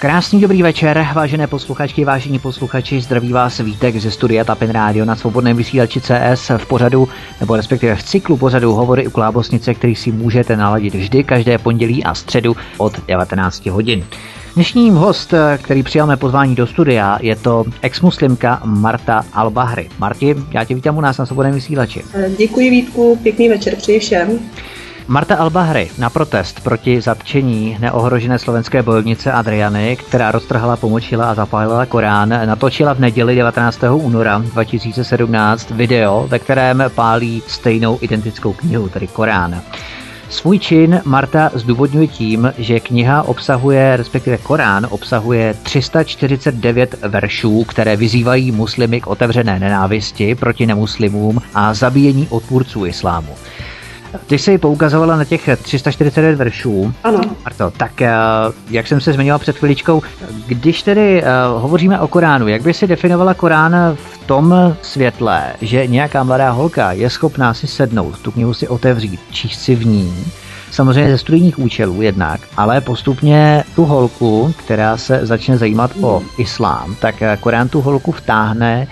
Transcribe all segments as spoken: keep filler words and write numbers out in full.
Krásný dobrý večer, vážené posluchačky, vážení posluchači, zdraví vás Vítek ze studia Tapin Rádio na svobodném vysílači C S v pořadu, nebo respektive v cyklu pořadu Hovory u Klábosnice, který si můžete naladit vždy každé pondělí a středu od devatenáct hodin. Dnešním host, který přijal mé pozvání do studia, je to exmuslimka Marta Al-Bahri. Marti, já tě vítám u nás na svobodném vysílači. Děkuji Vítku, pěkný večer přeji všem. Marta Al-Bahri na protest proti zatčení neohrožené slovenské bojovnice Adriany, která roztrhala, pomočila a zapálila Korán, natočila v neděli devatenáctého února dva tisíce sedmnáct video, ve kterém pálí stejnou identickou knihu, tedy Korán. Svůj čin Marta zdůvodňuje tím, že kniha obsahuje, respektive Korán obsahuje tři sta čtyřicet devět veršů, které vyzývají muslimy k otevřené nenávisti proti nemuslimům a zabíjení odpůrců islámu. Ty jsi poukazovala na těch tři sta čtyřicet devět veršů. Ano. Marto, tak jak jsem se zmiňovala před chviličkou, když tedy uh, hovoříme o Koránu, jak by si definovala Korán v tom světle, že nějaká mladá holka je schopná si sednout, tu knihu si otevřít, číst si v ní, samozřejmě ze studijních účelů jednak, ale postupně tu holku, která se začne zajímat mm. o islám, tak Korán tu holku vtáhne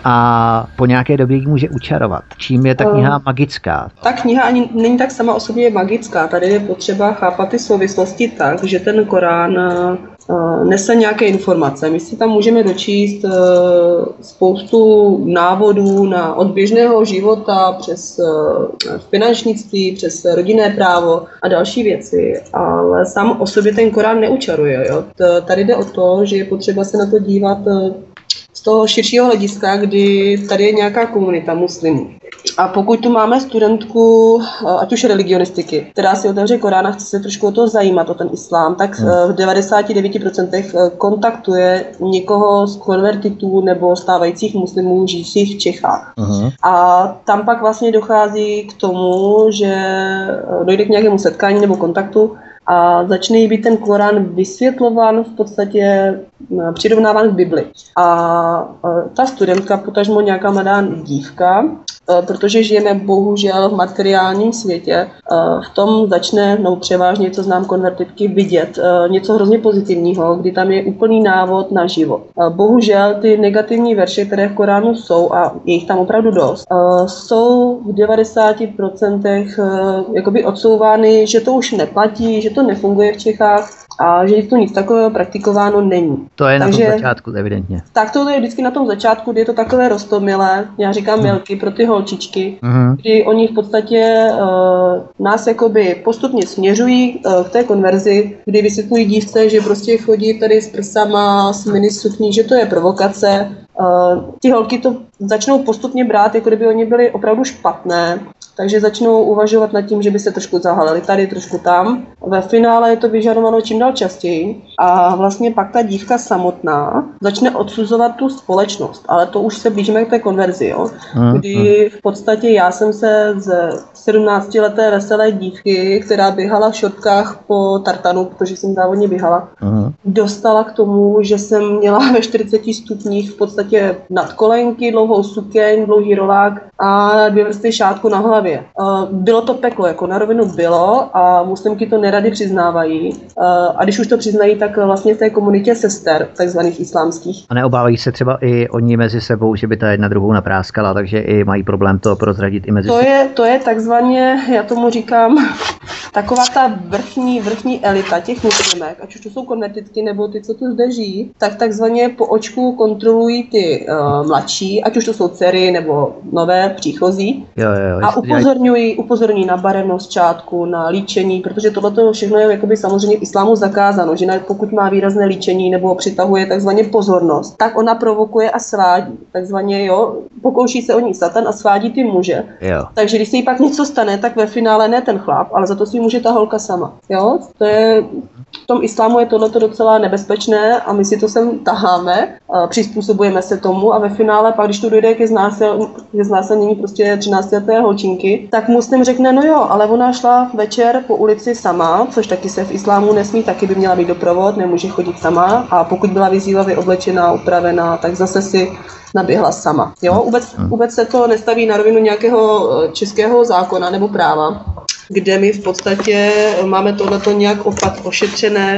a po nějaké době ji může učarovat. Čím je ta kniha uh, magická? Ta kniha ani není tak sama o sobě magická. Tady je potřeba chápat ty souvislosti tak, že ten Korán uh, nese nějaké informace. My si tam můžeme dočíst uh, spoustu návodů na od běžného života přes uh, finančnictví, přes rodinné právo a další věci. Ale sám o sobě ten Korán neučaruje. Jo? Tady jde o to, že je potřeba se na to dívat uh, z toho širšího hlediska, kdy tady je nějaká komunita muslimů. A pokud tu máme studentku, ať už religionistiky, která si otevře Korán a chce se trošku o to zajímat, o ten islám, tak v devadesát devět procent kontaktuje někoho z konvertitů nebo stávajících muslimů žijících v Čechách. Uh-huh. A tam pak vlastně dochází k tomu, že dojde k nějakému setkání nebo kontaktu, a začne jí být ten Korán vysvětlován, v podstatě přirovnáván k Bibli. A ta studentka, potažmo nějaká mladá dívka, protože žijeme bohužel v materiálním světě, v tom začne, no převážně, co znám konvertitky, vidět něco hrozně pozitivního, kdy tam je úplný návod na život. Bohužel ty negativní verše, které v Koránu jsou, a je jich tam opravdu dost, jsou v devadesáti procentech jakoby odsouvány, že to už neplatí, že to nefunguje v Čechách a že to nic takového praktikováno není. To je Takže, na tom začátku, evidentně. Tak to je vždycky na tom začátku, kdy je to takové roztomilé, já říkám hmm. milky pro ty holčičky, hmm. kdy oni v podstatě uh, nás jakoby postupně směřují uh, k té konverzi, kdy vysvětlují dívce, že prostě chodí tady s prsama, s minisukní, že to je provokace. Uh, ty holky to začnou postupně brát, jako kdyby oni byli opravdu špatné. Takže začnou uvažovat nad tím, že by se trošku zahalili tady, trošku tam. Ve finále je to vyžadováno čím dál častěji a vlastně pak ta dívka samotná začne odsuzovat tu společnost, ale to už se blížíme k té konverzi, jo? Kdy v podstatě já jsem se ze sedmnáctileté veselé dívky, která běhala v šortkách po tartanu, protože jsem závodně běhala, uh-huh. dostala k tomu, že jsem měla ve čtyřiceti stupních v podstatě nadkolenky, dlouhou sukeň, dlouhý rolák a dvě vrstvy šátku na hlavě. Bylo to peklo, jako na rovinu bylo a muslimky to nerady přiznávají. A když už to přiznají, tak vlastně v té komunitě sester, takzvaných islámských. A neobávají se třeba i oni mezi sebou, že by ta jedna druhou napráskala, takže i mají problém to prozradit i mezi to je, to je takzvaně, já tomu říkám, taková ta vrchní, vrchní elita těch muslimek, ať už to jsou konvertitky nebo ty, co tu zde žijí, tak takzvaně po očku kontrolují ty uh, mladší, ať už to jsou dcery nebo nové příchozí. Jo, jo, a upozorňují, upozorňují na barevnost čátku, na líčení, protože tohle všechno je jakoby samozřejmě v islámu zakázáno, že pokud má výrazné líčení nebo přitahuje takzvaně pozornost, tak ona provokuje a svádí. Takzvaně, jo, pokouší se o ní satan a svádí ty muže. Jo. Takže když se jí pak něco stane, tak ve finále ne ten chlap, ale za to si může ta holka sama. Jo? To je, v tom islámu je tohleto docela nebezpečné a my si to sem taháme, přizpůsobujeme se tomu a ve finále pak, když to dojde ke znásilnění prostě třináctileté holčinky, tak muslim řekne, no jo, ale ona šla večer po ulici sama, což taky se v islámu nesmí, taky by měla být doprovod, nemůže chodit sama a pokud byla vyzývavě oblečená, upravená, tak zase si naběhla sama. Jo? Vůbec, vůbec se to nestaví na rovinu nějakého českého zákona nebo práva. kde my v podstatě máme tohleto nějak opat ošetřené,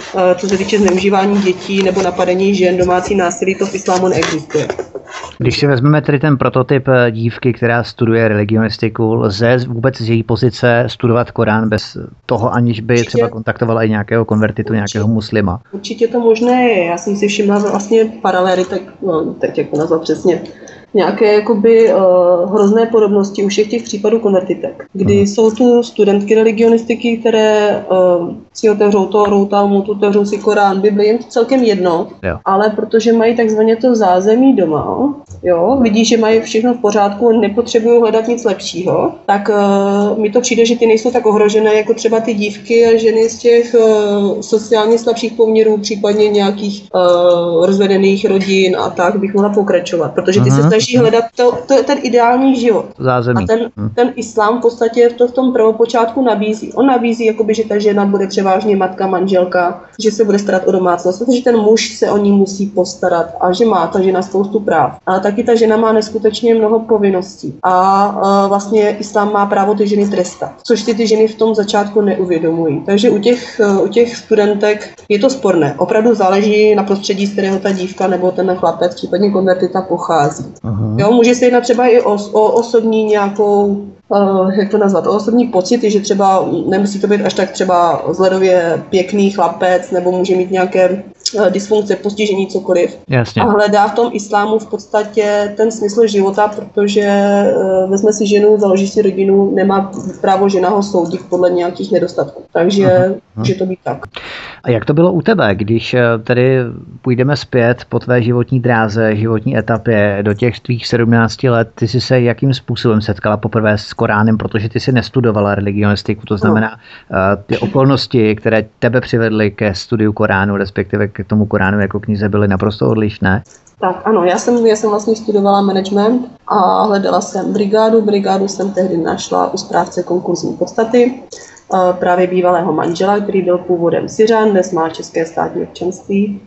co se týče zneužívání dětí nebo napadení žen, domácí násilí, to v islámu neexistuje. Když si vezmeme tedy ten prototyp dívky, která studuje religionistiku, lze vůbec z její pozice studovat Korán bez toho, aniž by určitě třeba kontaktovala i nějakého konvertitu, určitě, nějakého muslima? Určitě to možné je. Já jsem si všimla vlastně paralely, tak no, teď jak to nazvat přesně, nějaké jakoby uh, hrozné podobnosti u všech těch případů konvertitek, kdy hmm. jsou tu studentky religionistiky, které uh, si otevřou Tóru, Talmud, otevřou si Korán, Bibli, jim to celkem jedno, jo. Ale protože mají takzvaně to zázemí doma, jo, vidí, že mají všechno v pořádku, nepotřebují hledat nic lepšího, tak uh, mi to přijde, že ty nejsou tak ohrožené jako třeba ty dívky a ženy z těch uh, sociálně slabších poměrů, případně nějakých uh, rozvedených rodin a tak bych mohla pokračovat, protože ty hmm. se snaží hledat to, to, ten ideální život. Zázemí. A ten, hmm. ten islám v podstatě to v tom prvopočátku nabízí. On nabízí, jakoby, že ta žena bude převážně matka, manželka, že se bude starat o domácnost, protože ten muž se o ní musí postarat a že má ta žena spoustu práv. Ale taky ta žena má neskutečně mnoho povinností. A, a vlastně islám má právo ty ženy trestat, což si ty ženy v tom začátku neuvědomují. Takže u těch, u těch studentek je to sporné. Opravdu záleží na prostředí, z kterého ta dívka nebo ten chlapec, případně konvertita pochází. Aha. Jo, může se jednat třeba i o, o osobní nějakou, uh, jak to nazvat, o osobní pocity, že třeba nemusí to být až tak třeba vzhledově pěkný chlapec, nebo může mít nějaké uh, dysfunkce, postižení, cokoliv. Jasně. A hledá v tom islámu v podstatě ten smysl života, protože uh, vezme si ženu, založí si rodinu, nemá právo žena ho soudit podle nějakých nedostatků. Takže aha. může to být tak. A jak to bylo u tebe, když tedy půjdeme zpět po tvé životní dráze, životní etapě do těch tvých sedmnácti let, ty jsi se jakým způsobem setkala poprvé s Koránem, protože ty jsi nestudovala religionistiku, to znamená no. ty okolnosti, které tebe přivedly ke studiu Koránu, respektive k tomu Koránu jako knize, byly naprosto odlišné? Tak ano, já jsem, já jsem vlastně studovala management a hledala jsem brigádu. Brigádu jsem tehdy našla u správce konkurzní podstaty, právě bývalého manžela, který byl původem Syřan, dnes má české státní občanství.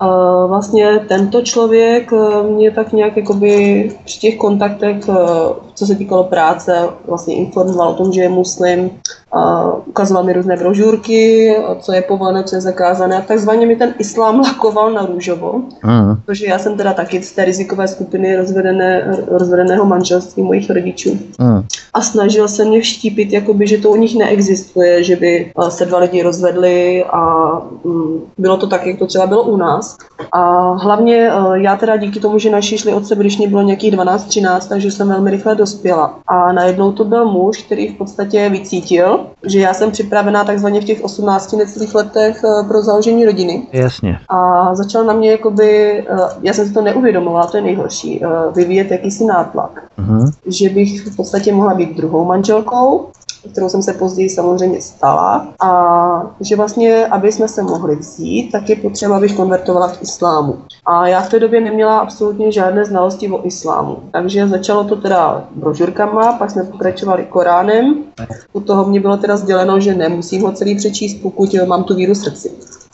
Vlastně tento člověk mě tak nějak jakoby při těch kontaktech, co se týkalo práce, vlastně informoval o tom, že je muslim, ukazoval mi různé brožurky, co je povolené, co je zakázané a takzvaně mi ten islám lakoval na růžovo, mm. protože já jsem teda taky z té rizikové skupiny rozvedené, rozvedeného manželství mojich rodičů. Mm. A snažil se mě vštípit, jakoby, že to u nich neexistuje, že by se dva lidi rozvedli a mm, bylo to tak, jak to třeba bylo u nás. A hlavně já teda díky tomu, že naši šli od sebe, když mě bylo nějakých dvanáct třináct, takže jsem velmi rychle dospěla. A najednou to byl muž, který v podstatě vycítil, že já jsem připravená takzvaně v těch osmnácti necelých letech pro založení rodiny. Jasně. A začal na mě jakoby, já jsem si to neuvědomovala, to je nejhorší, vyvíjet jakýsi nátlak. Uh-huh. Že bych v podstatě mohla být druhou manželkou, kterou jsem se později samozřejmě stala, a že vlastně, aby jsme se mohli vzít, tak je potřeba, abych konvertovala k islámu. A já v té době neměla absolutně žádné znalosti o islámu. Takže začalo to teda brožurkama, pak jsme pokračovali Koránem. U toho mě bylo teda sděleno, že nemusím ho celý přečíst, pokud mám tu víru v srdci.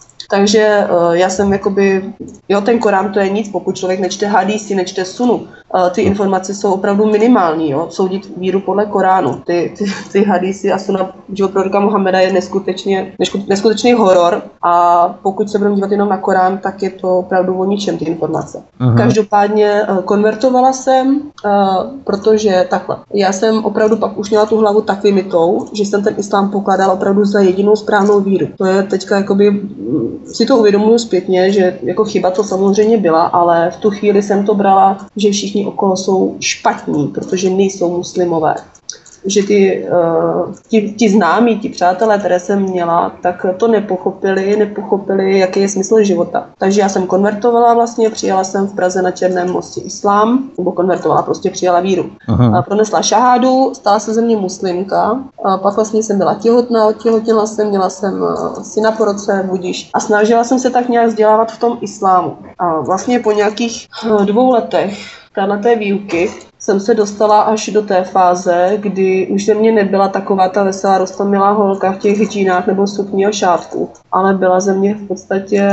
Takže uh, já jsem jakoby, jo, ten Korán to je nic, pokud člověk nečte hadísy, nečte sunu. Uh, ty informace jsou opravdu minimální, jo, soudit víru podle Koránu. Ty, ty, ty hadísy a suna život proroka Mohameda je neskutečně, neskutečný horor a pokud se budeme dívat jenom na Korán, tak je to opravdu o ničem ty informace. Aha. Každopádně uh, konvertovala jsem, uh, protože takhle. Já jsem opravdu pak už měla tu hlavu tak vymitou, že jsem ten islám pokládala opravdu za jedinou správnou víru. To je teďka jakoby si to uvědomuji zpětně, že jako chyba to samozřejmě byla, ale v tu chvíli jsem to brala, že všichni okolo jsou špatní, protože nejsou muslimové. Že ty, uh, ti, ti známí, ti přátelé, které jsem měla, tak to nepochopili, nepochopili, jaký je smysl života. Takže já jsem konvertovala vlastně, přijala jsem v Praze na Černém mostě islám, nebo konvertovala, prostě přijala víru. Aha. Pronesla šahádu, stala se ze mě muslimka, a pak vlastně jsem byla těhotná, otěhotněla jsem, měla jsem uh, syna po roce, budiš, a snažila jsem se tak nějak vzdělávat v tom islámu. A vlastně po nějakých uh, dvou letech té výuky jsem se dostala až do té fáze, kdy už ze mě nebyla taková ta veselá roztomilá holka v těch džínách nebo sukni a šátku, ale byla ze mě v podstatě,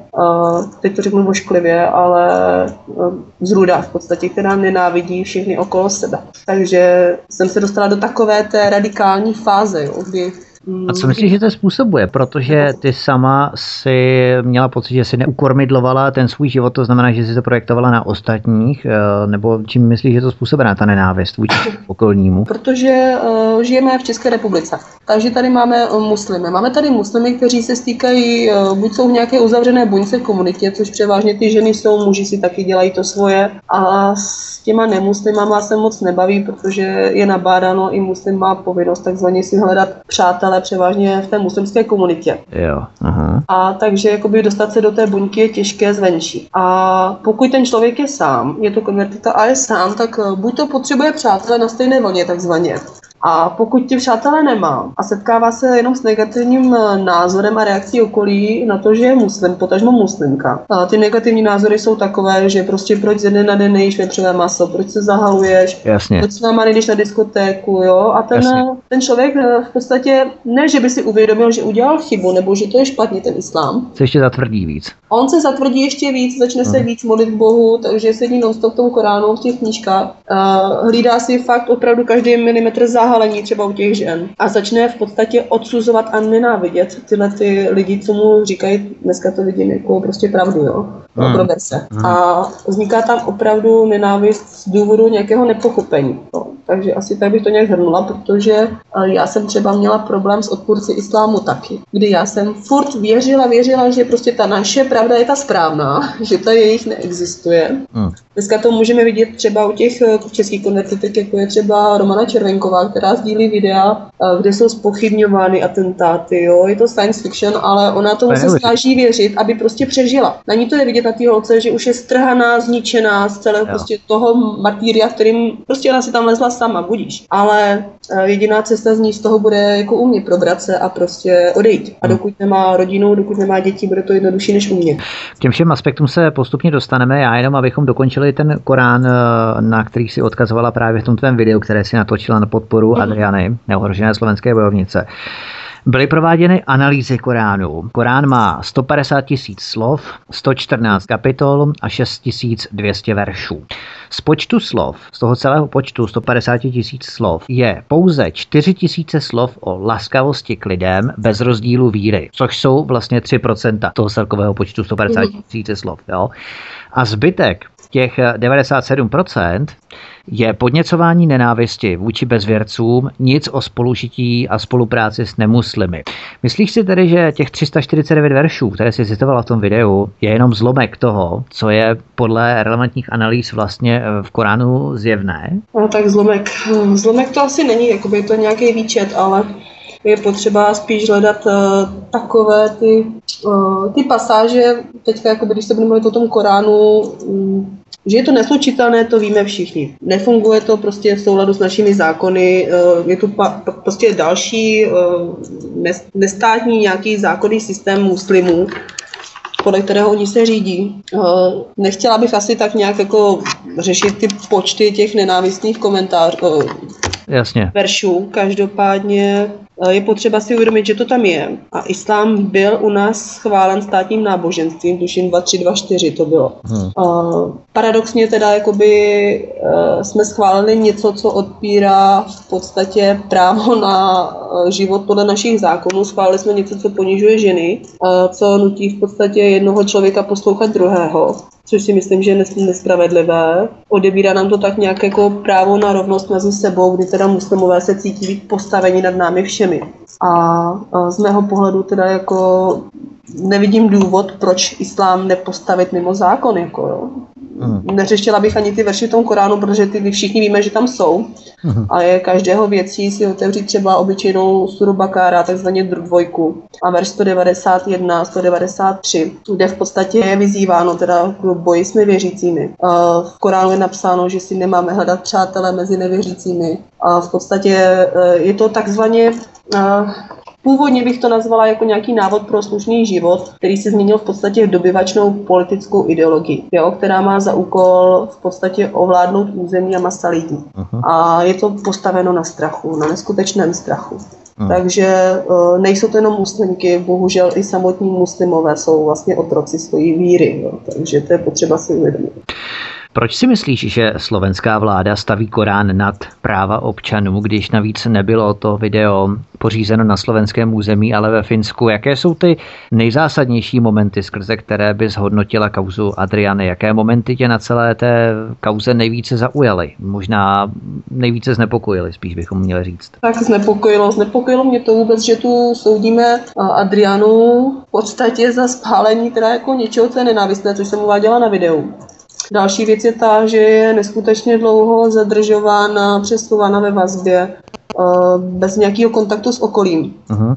uh, teď to řeknu vošklivě, ale uh, zrůda v podstatě, která nenávidí všechny okolo sebe. Takže jsem se dostala do takové té radikální fáze, jo, kdy A co myslíš, že to způsobuje? Protože ty sama si měla pocit, že si neukormidlovala ten svůj život, to znamená, že si to projektovala na ostatních, nebo čím myslíš, že to způsobená ta nenávist vůči okolnímu? Protože uh, žijeme v České republice, takže tady máme uh, muslimy. Máme tady muslimy, kteří se stýkají, uh, buď jsou v nějaké uzavřené buňce v komunitě, což převážně ty ženy jsou, muži si taky dělají to svoje, a s těma nemuslimama se moc nebaví, protože je nabádáno, i muslim má povinnost takzvaně si hledat přátelé převážně v té muslimské komunitě. Jo, aha. A takže jakoby dostat se do té buňky je těžké zvenčí. A pokud ten člověk je sám, je to konvertita a je sám, tak buď to potřebuje přátelé na stejné vlně takzvaně. A pokud ti přátelé nemá a setkává se jenom s negativním názorem a reakcí okolí na to, že je muslim, potažmo muslimka. A ty negativní názory jsou takové, že prostě proč ze dne na den nejíš vepřové maso, proč se zahaluješ, Jasně. proč s náma nejdeš na diskotéku, jo? A ten, ten člověk v podstatě, ne, že by si uvědomil, že udělal chybu, nebo že to je špatně ten islám. Se ještě zatvrdí víc. On se zatvrdí ještě víc, začne hmm. se víc modlit k Bohu, takže sedí non-stop v tom Koránu, v těch knížkách. Uh, hlídá si fakt opravdu každý milimetr záhalení třeba u těch žen. A začne v podstatě odsuzovat a nenávidět tyhle ty lidi, co mu říkají, dneska to vidím jako prostě pravdu, jo. Hmm. Prober se. Hmm. A vzniká tam opravdu nenávist z důvodu nějakého nepochopení. No. Takže asi tak bych to nějak shrnula, protože já jsem třeba měla problém s odpůrci islámu taky. Kdy já jsem furt věřila, věřila, že prostě ta naše pravda je ta správná, že ta jejich neexistuje. Hmm. Dneska to můžeme vidět třeba u těch českých konvertitek, jako je třeba Romana Červenková, která sdílí videa, kde jsou zpochybňovány atentáty. Jo? Je to science fiction, ale ona tomu se snaží věřit, aby prostě přežila. Na ní to je vidět na té holce, že už je strhaná, zničená z celého prostě toho martýria, v kterým prostě ona si tam lezla sama, budíš. Ale jediná cesta z ní z toho bude jako u mě probrat se a prostě odejít. A dokud nemá rodinu, dokud nemá děti, bude to jednodušší než u mě. K těm všem aspektům se postupně dostaneme. Já jenom, abychom dokončili ten Korán, na který si odkazovala právě v tom tvém videu, které si natočila na podporu mm. Adriany, neohrožené slovenské bojovnice. Byly prováděny analýzy Koránu. Korán má sto padesát tisíc slov, sto čtrnáct kapitol a šest tisíc dvě stě veršů. Z počtu slov, z toho celého počtu sto padesát tisíc slov, je pouze čtyři tisíce slov o laskavosti k lidem bez rozdílu víry, což jsou vlastně tři procenta toho celkového počtu sto padesát tisíc slov. Jo? A zbytek, těch devadesát sedm procent, je podněcování nenávisti vůči bezvěrcům, nic o spolužití a spolupráci s nemuslimy. Myslíš si tedy, že těch tři sta čtyřicet devět veršů, které jsi citovala v tom videu, je jenom zlomek toho, co je podle relevantních analýz vlastně v Koránu zjevné? No tak zlomek. Zlomek to asi není, jakoby je to nějaký výčet, ale je potřeba spíš hledat uh, takové ty, uh, ty pasáže, teďka jakoby, když se budeme mluvit o tom Koránu, um, že je to neslučitelné, to víme všichni. Nefunguje to prostě v souladu s našimi zákony, je tu pa, prostě další nestátní nějaký zákonný systém muslimů, podle kterého oni se řídí. Nechtěla bych asi tak nějak jako řešit ty počty těch nenávistných komentářů, Jasně. veršů. Každopádně je potřeba si uvědomit, že to tam je. A islám byl u nás schválen státním náboženstvím, tuším dva tři dva čtyři to bylo. Hmm. Uh, paradoxně teda jakoby uh, jsme schválili něco, co odpírá v podstatě právo na uh, život podle našich zákonů. Schválili jsme něco, co ponižuje ženy, uh, co nutí v podstatě jednoho člověka poslouchat druhého, což si myslím, že je nespravedlivé. Odebírá nám to tak nějak jako právo na rovnost mezi sebou, kdy teda muslimové se cítí být postaveni nad námi všemi. A z mého pohledu teda jako nevidím důvod, proč islám nepostavit mimo zákon. Jako, jo. Hmm. Neřešila bych ani ty verši v tom Koránu, protože ty všichni víme, že tam jsou. Hmm. A je každého věcí si otevřít třeba obyčejnou suru Bakára, takzvaně dvojku. A verš sto devadesát jedna, sto devadesát tři, kde v podstatě je vyzýváno teda k boji s nevěřícími. V Koránu je napsáno, že si nemáme hledat přátele mezi nevěřícími. A v podstatě je to takzvaně Původně bych to nazvala jako nějaký návod pro slušný život, který se změnil v podstatě v dobyvačnou politickou ideologii, jo, která má za úkol v podstatě ovládnout území a masa lidí. Uh-huh. A je to postaveno na strachu, na neskutečném strachu. Uh-huh. Takže uh, nejsou to jenom muslimky, bohužel i samotní muslimové jsou vlastně otroci svojí víry, jo, takže to je potřeba si uvědomit. Proč si myslíš, že slovenská vláda staví Korán nad práva občanů, když navíc nebylo to video pořízeno na slovenském území, ale ve Finsku? Jaké jsou ty nejzásadnější momenty, skrze které by zhodnotila kauzu Adriany? Jaké momenty tě na celé té kauze nejvíce zaujaly? Možná nejvíce znepokojily, spíš bychom měli říct. Tak znepokojilo. Znepokojilo mě to vůbec, že tu soudíme Adrianu v podstatě za spálení teda jako něčeho, co je nenávistné, což jsem uváděla na videu. Další věc je ta, že je neskutečně dlouho zadržována, přesouvána ve vazbě, bez nějakého kontaktu s okolím. Uh-huh.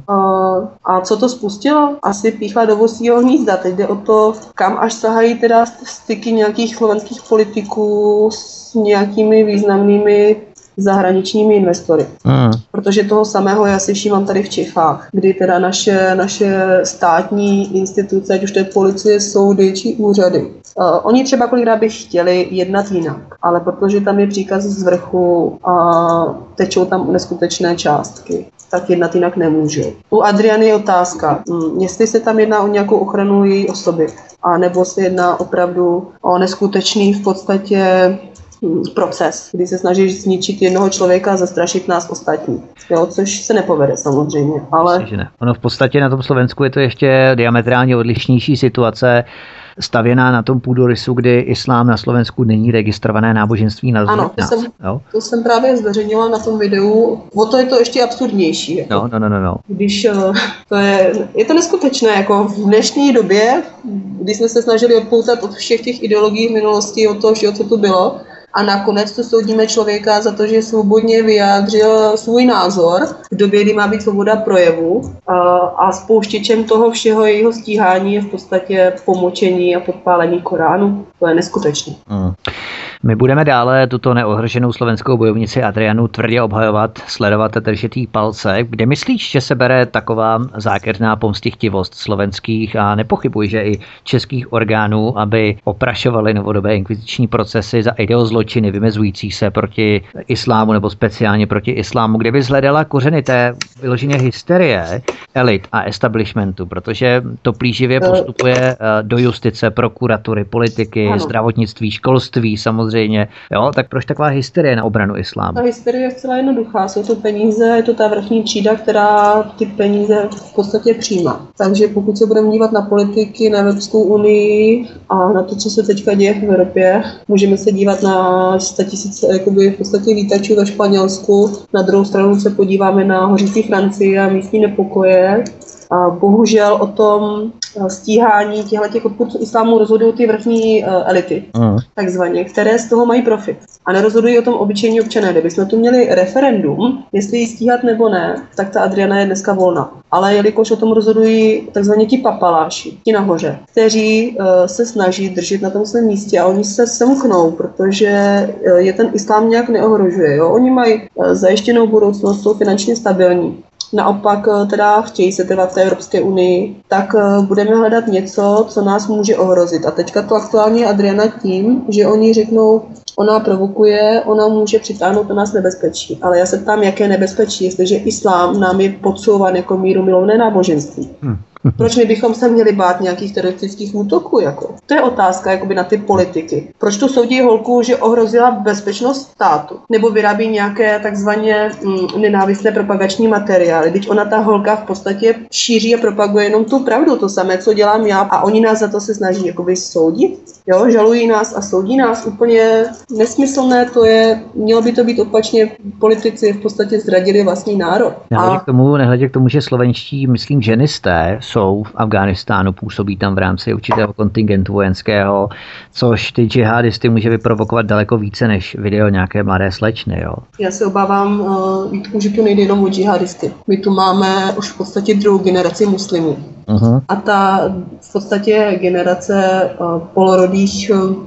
A co to spustilo? Asi píchla do vosího hnízda. Teď jde o to, kam až sahají teda styky nějakých slovenských politiků s nějakými významnými zahraničními investory. Mm. Protože toho samého já si všímám tady v Čechách, kdy teda naše, naše státní instituce, ať už to je policie, soudy či úřady, uh, oni třeba kolikrát by chtěli jednat jinak, ale protože tam je příkaz z vrchu a tečou tam neskutečné částky, tak jednat jinak nemůžou. U Adriany je otázka, hm, jestli se tam jedná o nějakou ochranu její osoby, a nebo se jedná opravdu o neskutečný v podstatě proces, kdy se snažíš zničit jednoho člověka a zastrašit nás ostatní. Jo, což se nepovede samozřejmě, ale... Ne. Ono v podstatě na tom Slovensku je to ještě diametrálně odlišnější situace, stavěná na tom půdorysu, kdy islám na Slovensku není registrované náboženství na Ano, to jsem, to jsem právě zveřejnila na tom videu. O to je to ještě absurdnější. Jako. No, no, no, no, no. Když to je, je to neskutečné, jako v dnešní době, kdy jsme se snažili odpoutat od všech těch ideologií v minulosti, od toho všeho, co tu bylo, a nakonec tu soudíme člověka za to, že svobodně vyjádřil svůj názor v době, kdy má být svoboda projevu, a, a spouštěčem toho všeho jejího stíhání je v podstatě pomočení a podpálení Koránu. To je neskutečné. Mm. My budeme dále tuto neohroženou slovenskou bojovnici Adrianu tvrdě obhajovat, sledovat a držet jí palce. Kde myslíš, že se bere taková zákeřná pomstychtivost slovenských a nepochybuj, že i českých orgánů, aby oprašovali novodobé inkviziční procesy za ideozločiny vymezující se proti islámu nebo speciálně proti islámu, kde by hledala kořeny té vyloženě hysterie elit a establishmentu, protože to plíživě postupuje do justice, prokuratury, politiky, ano. zdravotnictví, školství samozřejmě. Jo, tak proč taková hysterie na obranu islámu? Ta hysterie je zcela jednoduchá. Jsou to peníze, je to ta vrchní třída, která ty peníze v podstatě přijímá. Takže pokud se budeme dívat na politiky, na Evropskou unii a na to, co se teďka děje v Evropě, můžeme se dívat na statisíce jakoby v podstatě lítačů ve Španělsku. Na druhou stranu se podíváme na hořící Francii a místní nepokoje. A bohužel o tom stíhání těchto odpůrců islámu rozhodují ty vrchní uh, elity, uh. takzvaně, které z toho mají profit. A nerozhodují o tom obyčejní občané. Kdybychom tu měli referendum, jestli ji stíhat nebo ne, tak ta Adriana je dneska volná. Ale jelikož o tom rozhodují takzvaně ti papaláši, ti nahoře, kteří uh, se snaží držet na tom svém místě a oni se semknou, protože uh, je ten islám nějak neohrožuje. Jo? Oni mají uh, zajištěnou budoucnost, jsou finančně stabilní. Naopak teda chtějí se trvat v té Evropské unii, tak budeme hledat něco, co nás může ohrozit. A teďka to aktuálně je Adriana tím, že oni řeknou, ona provokuje, ona může přitáhnout na nás nebezpečí. Ale já se ptám, jaké nebezpečí, jestliže islám nám je podsouvan jako mírumilovné náboženství. Hmm. Proč my bychom se měli bát nějakých teroristických útoků? Jako? To je otázka jakoby na ty politiky. Proč tu soudí holku, že ohrozila bezpečnost státu? Nebo vyrábí nějaké takzvaně mm, nenávistné propagační materiály? Když ona ta holka v podstatě šíří a propaguje jenom tu pravdu, to samé, co dělám já, a oni nás za to se snaží jakoby soudit? Jo, žalují nás a soudí nás, úplně nesmyslné to je, mělo by to být opačně, politici v podstatě zradili vlastní národ. Nehledě k tomu, nehledě k tomu, že slovenští, myslím, ženisté jsou v Afghánistánu, působí tam v rámci určitého kontingentu vojenského, což ty džihadisty může vyprovokovat daleko více než video nějaké mladé slečny. Jo. Já se obávám, uh, že tu nejde jenom o džihadisty. My tu máme už v podstatě druhou generaci muslimů. Uh-huh. A ta v podstatě generace uh, polorodých uh,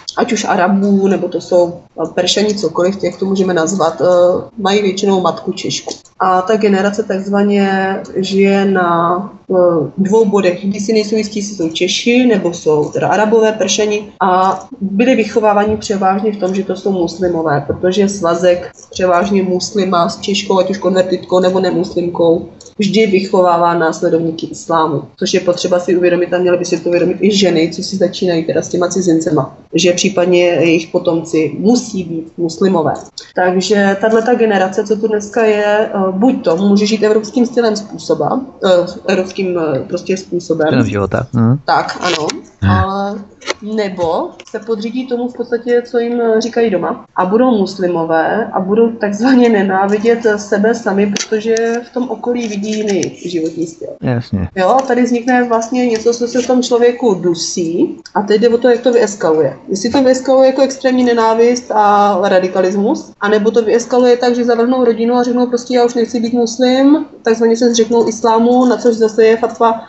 ať už Arabů, nebo to jsou Peršani, cokoliv, jak to můžeme nazvat, mají většinou matku Češku. A ta generace takzvaně žije na dvou bodech, kdy si nejsou jistí, jestli jsou Češi, nebo jsou teda Arabové, Peršani, a byli vychováváni převážně v tom, že to jsou muslimové, protože svazek převážně muslima s Češkou, ať už konvertitkou nebo nemuslimkou, vždy vychovává následovníky islámu, což je potřeba si uvědomit a měly by si to uvědomit i ženy, co si začínají teda s těma cizincema, že případně jejich potomci musí být muslimové. Takže tato generace, co tu dneska je, buď to může žít evropským stylem způsoba, evropským prostě způsobem. Života. Hmm. Tak, ano. Ale nebo se podřídí tomu v podstatě, co jim říkají doma a budou muslimové a budou takzvaně nenávidět sebe sami, protože v tom okolí vidí jiný životní styl. Jasně. Jo, a tady vznikne vlastně něco, co se v tom člověku dusí a teď jde o to, jak to vyeskaluje. Jestli to vyeskaluje jako extrémní nenávist a radikalismus, anebo to vyeskaluje tak, že zavrhnou rodinu a řeknou prostě já už nechci být muslim, takzvaně se zřeknou islámu, na což zase je fatva,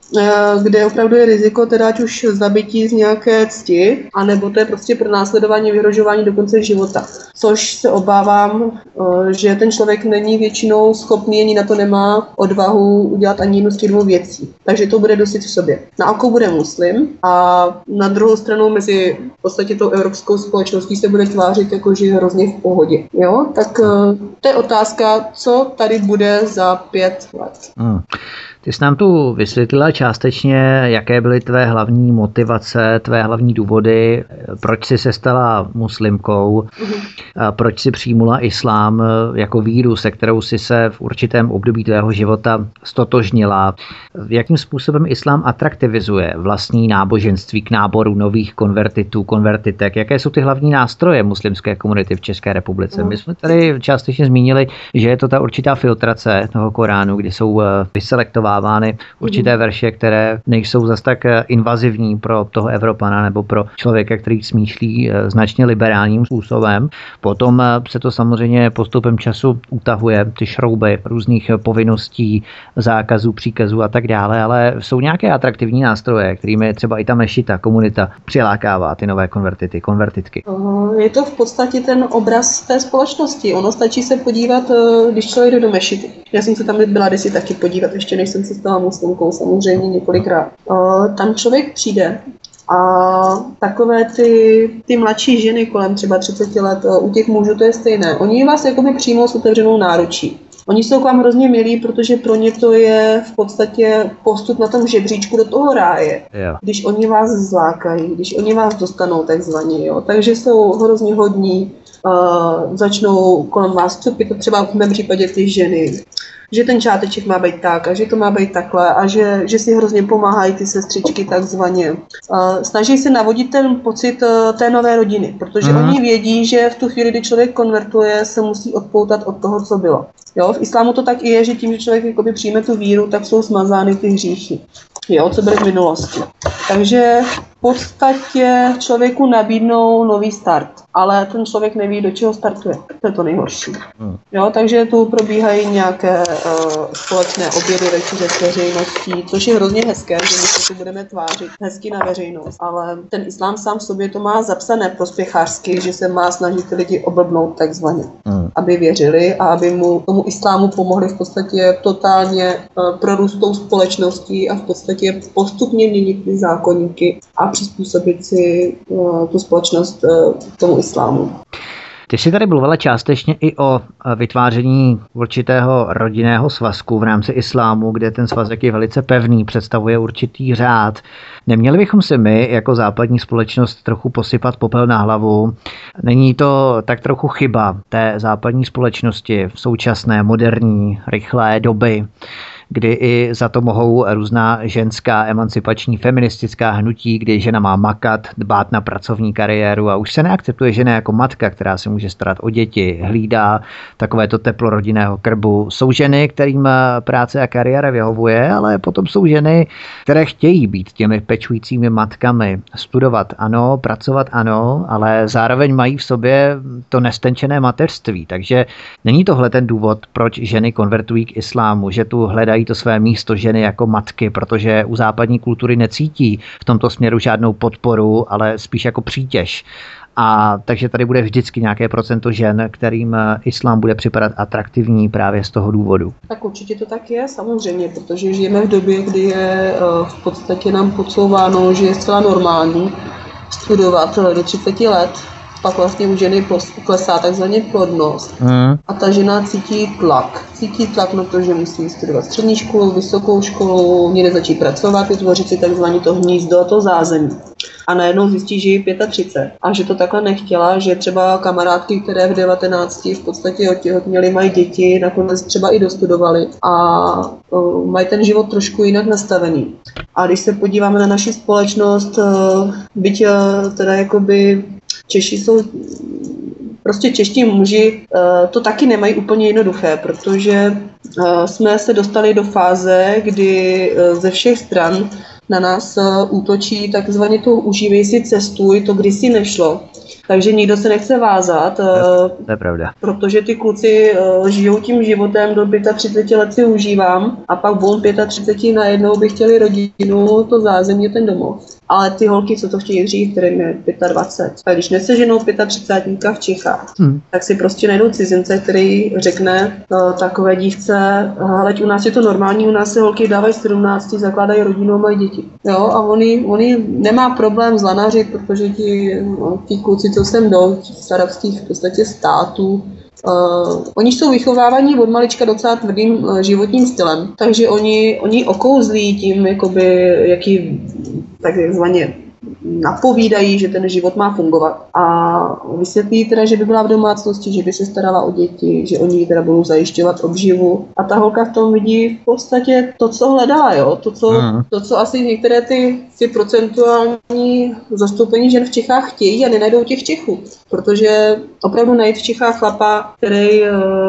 kde opravdu je riziko, teda ať už zabití z nějaké cti, anebo to je prostě pronásledování, vyhrožování do konce života. Což se obávám, že ten člověk není většinou schopný, ani na to nemá odvahu udělat ani jednu z těch dvou věcí. Takže to bude dusit v sobě. Na oko bude muslim a na druhou stranu mezi v podstatě tou evropskou společností se bude tvářit jako, že je hrozně v pohodě. Jo? Tak to je otázka, co tady bude za pět let. Hmm. Ty jsi nám tu vysvětlila částečně, jaké byly tvé hlavní motivace, tvé hlavní důvody, proč jsi se stala muslimkou, a proč jsi přijmula islám jako víru, se kterou jsi se v určitém období tvého života stotožnila. Jakým způsobem islám atraktivizuje vlastní náboženství k náboru nových konvertitů, konvertitek? Jaké jsou ty hlavní nástroje muslimské komunity v České republice? My jsme tady částečně zmínili, že je to ta určitá filtrace toho Koránu, kdy jsou vyselektovány určité verše, které nejsou zas tak invazivní pro toho Evropana nebo pro člověka, který smýšlí značně liberálním způsobem. Potom se to samozřejmě postupem času utahuje, ty šrouby různých povinností, zákazů, příkazů a tak dále, ale jsou nějaké atraktivní nástroje, kterými třeba i ta mešita, komunita přilákává ty nové konvertity, konvertitky. Je to v podstatě ten obraz té společnosti. Ono stačí se podívat, když člověk jde do mešity. Já jsem se tam byla kdysi taky podívat, ještě než jsem se stala muslimkou, samozřejmě několikrát. Tam člověk přijde a takové ty, ty mladší ženy kolem třeba třicet let, u těch mužů to je stejné. Oni vás jakoby přijmou s otevřenou náručí. Oni jsou k vám hrozně milí, protože pro ně to je v podstatě postup na tom žebříčku do toho ráje. Yeah. Když oni vás zlákají, když oni vás dostanou takzvaně, jo. Takže jsou hrozně hodní, uh, začnou kolem vás cupit, to třeba v mém případě ty ženy, že ten čáteček má být tak a že to má být takhle a že, že si hrozně pomáhají ty sestřičky takzvaně. Uh, snaží se navodit ten pocit uh, té nové rodiny, protože mm. oni vědí, že v tu chvíli, kdy člověk konvertuje, se musí odpoutat od toho, co bylo. Jo, v islámu to tak i je, že tím, že člověk jakoby přijme tu víru, tak jsou smazány ty hříchy, jo, co byly v minulosti. Takže v podstatě člověku nabídnou nový start, ale ten člověk neví, do čeho startuje. To je to nejhorší. Jo, takže tu probíhají nějaké uh, společné obědy, večeře s veřejností, což je hrozně hezké, že my se tu budeme tvářit hezky na veřejnost. Ale ten islám sám v sobě to má zapsané prospěchářsky, že se má snažit ty lidi oblbnout takzvaně, mm. aby věřili a aby mu tomu islámu pomohli v podstatě totálně uh, prorůst tou společností a v podstatě postupně měnit ty zákonníky a přizpůsobit si uh, tu společnost uh, tomu islámu. Ty jsi tady mluvila částečně i o vytváření určitého rodinného svazku v rámci islámu, kde ten svazek je velice pevný, představuje určitý řád. Neměli bychom si my jako západní společnost trochu posypat popel na hlavu? Není to tak trochu chyba té západní společnosti v současné, moderní, rychlé doby, kdy i za to mohou různá ženská emancipační feministická hnutí, kdy žena má makat, dbát na pracovní kariéru a už se neakceptuje žena jako matka, která se může starat o děti, hlídá takovéto teplo rodinného krbu. Jsou ženy, kterým práce a kariéra vyhovuje, ale potom jsou ženy, které chtějí být těmi pečujícími matkami, studovat ano, pracovat ano, ale zároveň mají v sobě to nestenčené mateřství. Takže není tohle ten důvod, proč ženy konvertují k islámu, že tu hledají hledají to své místo ženy jako matky, protože u západní kultury necítí v tomto směru žádnou podporu, ale spíš jako přítěž. A takže tady bude vždycky nějaké procento žen, kterým islám bude připadat atraktivní právě z toho důvodu. Tak určitě to tak je, samozřejmě, protože žijeme v době, kdy je v podstatě nám podsouváno, že je zcela normální studovat do třiceti let, pak vlastně u ženy klesá takzvaně plodnost. Mm. A ta žena cítí tlak. Cítí tlak na to, že musí studovat střední školu, vysokou školu, někde začít pracovat, vytvořit si takzvané to hnízdo a to zázemí. A najednou zjistí, že je třicet pět a že to takhle nechtěla, že třeba kamarádky, které v devatenácti v podstatě otěhotněly, mají děti, nakonec třeba i dostudovali a uh, mají ten život trošku jinak nastavený. A když se podíváme na naši společnost, uh, byť uh, teda jakoby Češi jsou, prostě čeští muži uh, to taky nemají úplně jednoduché, protože uh, jsme se dostali do fáze, kdy uh, ze všech stran na nás uh, útočí takzvaně to užívej si, cestuj, to kdysi nešlo. Takže nikdo se nechce vázat, to je pravda. Protože ty kluci uh, žijou tím životem, do třiceti pěti let si užívám a pak bum třiceti pěti najednou by chtěli rodinu, to zázemí, ten domov. Ale ty holky, co to chtějí dřív, kterým je dvacet pět. A když neseženou třicátníka v Čechách, hmm. tak si prostě najdou cizince, který řekne uh, takové dívce, hleď, u nás je to normální, u nás se holky dávají sedmnáct, zakládají rodinu a mají děti. Jo, a oni, oni nemá problém zlanařit, protože ti, no, ti kluci, co sem jdou, z arabských v podstatě států, Uh, oni jsou vychovávaní od malička docela tvrdým uh, životním stylem, takže oni, oni okouzlí tím, jakoby, jaký takzvaně napovídají, že ten život má fungovat a vysvětlí teda, že by byla v domácnosti, že by se starala o děti, že oni teda budou zajišťovat obživu a ta holka v tom vidí v podstatě to, co hledala, jo? To, co, mm. to, co asi některé ty, ty procentuální zastoupení žen v Čechách chtějí a nenajdou těch Čechů, protože opravdu najít v Čechách chlapa, který uh,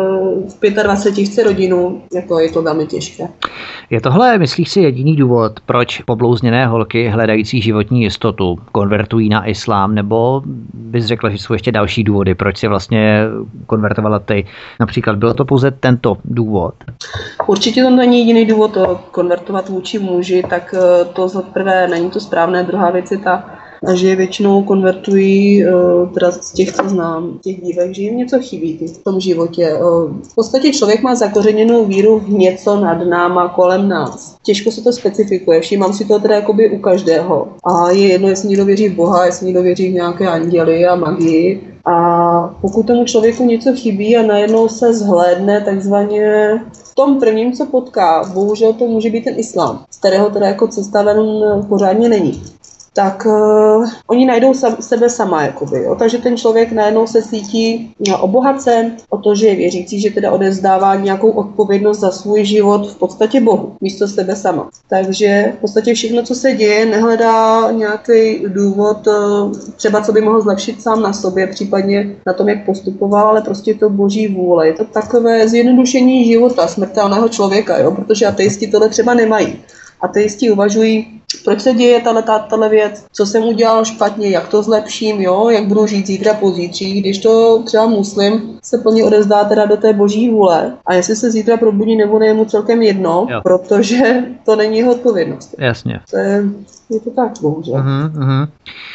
v dvaceti pěti chce rodinu, jako je to velmi těžké. Je tohle, myslíš si, jediný důvod, proč poblouzněné holky hledající životní jistotu konvertují na islám, nebo bys řekla, že jsou ještě další důvody, proč si vlastně konvertovala ty? Například bylo to pouze tento důvod? Určitě to není jediný důvod konvertovat vůči muži, tak to za prvé není to správné, druhá věc je ta, že většinou konvertují teda z těch, co znám, těch dívek, že jim něco chybí v tom životě. V podstatě člověk má zakořeněnou víru v něco nad náma, kolem nás. Těžko se to specifikuje, všímám si to teda jakoby u každého. A je jedno, jestli někdo věří v Boha, jestli někdo věří v nějaké anděly a magii. A pokud tomu člověku něco chybí a najednou se zhlédne takzvaně v tom prvním, co potká, bohužel to může být ten islám, z kterého teda jako cesta ven pořádně není, tak uh, oni najdou sam, sebe sama, jakoby, jo. Takže ten člověk najednou se cítí obohacen o to, že je věřící, že teda odevzdává nějakou odpovědnost za svůj život v podstatě Bohu, místo sebe sama. Takže v podstatě všechno, co se děje, nehledá nějaký důvod, uh, třeba co by mohl zlepšit sám na sobě, případně na tom, jak postupoval, ale prostě je to boží vůle. Je to takové zjednodušení života smrtelného člověka, jo, protože ateisti tohle třeba nemají. Ateisti uvažují, proč se děje tato věc, co jsem udělal špatně, jak to zlepším, jo, jak budu žít zítra pozítří, když to třeba muslim se plně odevzdá teda do té boží vůle a jestli se zítra probudí nebo ne, je mu celkem jedno, jo. Protože to není jeho odpovědnost. Jasně. To je, je to tak, bohužel. Uh-huh, uh-huh.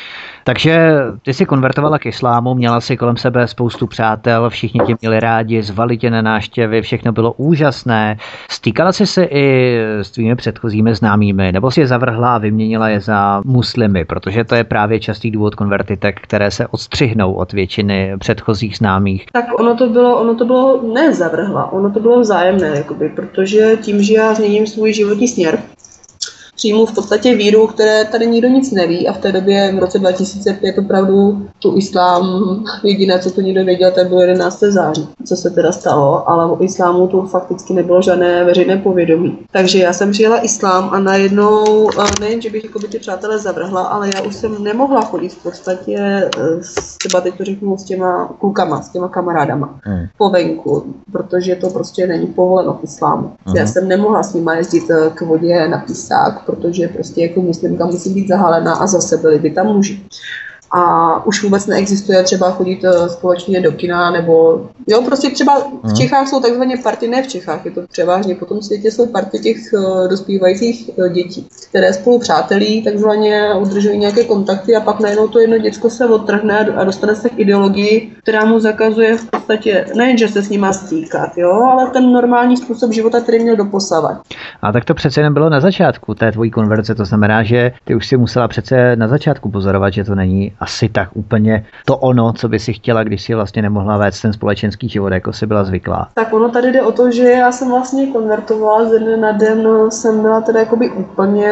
Takže ty jsi konvertovala k islámu, měla si kolem sebe spoustu přátel, všichni tě měli rádi, zvali tě na návštěvy, všechno bylo úžasné. Stýkala jsi se i s tvými předchozími známými, nebo si je zavrhla a vyměnila je za muslimy, protože to je právě častý důvod konvertitek, které se odstřihnou od většiny předchozích známých. Tak ono to bylo, ono to bylo ne zavrhla, ono to bylo vzájemné, jakoby, protože tím, že já změním svůj životní směr, přijmu v podstatě víru, které tady nikdo nic neví a v té době v roce dva tisíce pět opravdu tu islám, jediné, co to někdo věděl, tak bylo jedenáctého září, co se teda stalo, ale o islámu tu fakticky nebylo žádné veřejné povědomí. Takže já jsem přijela islám a najednou, nejen, že bych jako by ty přátelé zavrhla, ale já už jsem nemohla chodit v podstatě, třeba teď to řeknu, s těma klukama, s těma kamarádama hmm. po venku, protože to prostě není povoleno v islámu. Hmm. Já jsem nemohla s nima jezdit k vodě na písák, protože prostě jako muslimka musí být zahalená a zase byli by tam muži. a už vůbec neexistuje třeba chodit společně do kina, nebo jo, prostě třeba v Čechách jsou takzvaně party, ne v Čechách, je to převážně po tom světě, jsou party těch dospívajících dětí, které spolu přátelí, takzvaně udržují nějaké kontakty a pak najednou to jedno děcko se odtrhne a dostane se k ideologii, která mu zakazuje v podstatě nejenže se s nima stýkat, jo, ale ten normální způsob života, který měl doposavat. A tak to přece jen bylo na začátku té tvojí konverze, to znamená, že ty už si musela přece na začátku pozorovat, že to není asi tak úplně to ono, co by si chtěla, když si vlastně nemohla vést ten společenský život, jako si byla zvyklá. Tak ono tady jde o to, že já jsem vlastně konvertovala ze dne na den, jsem byla teda jakoby úplně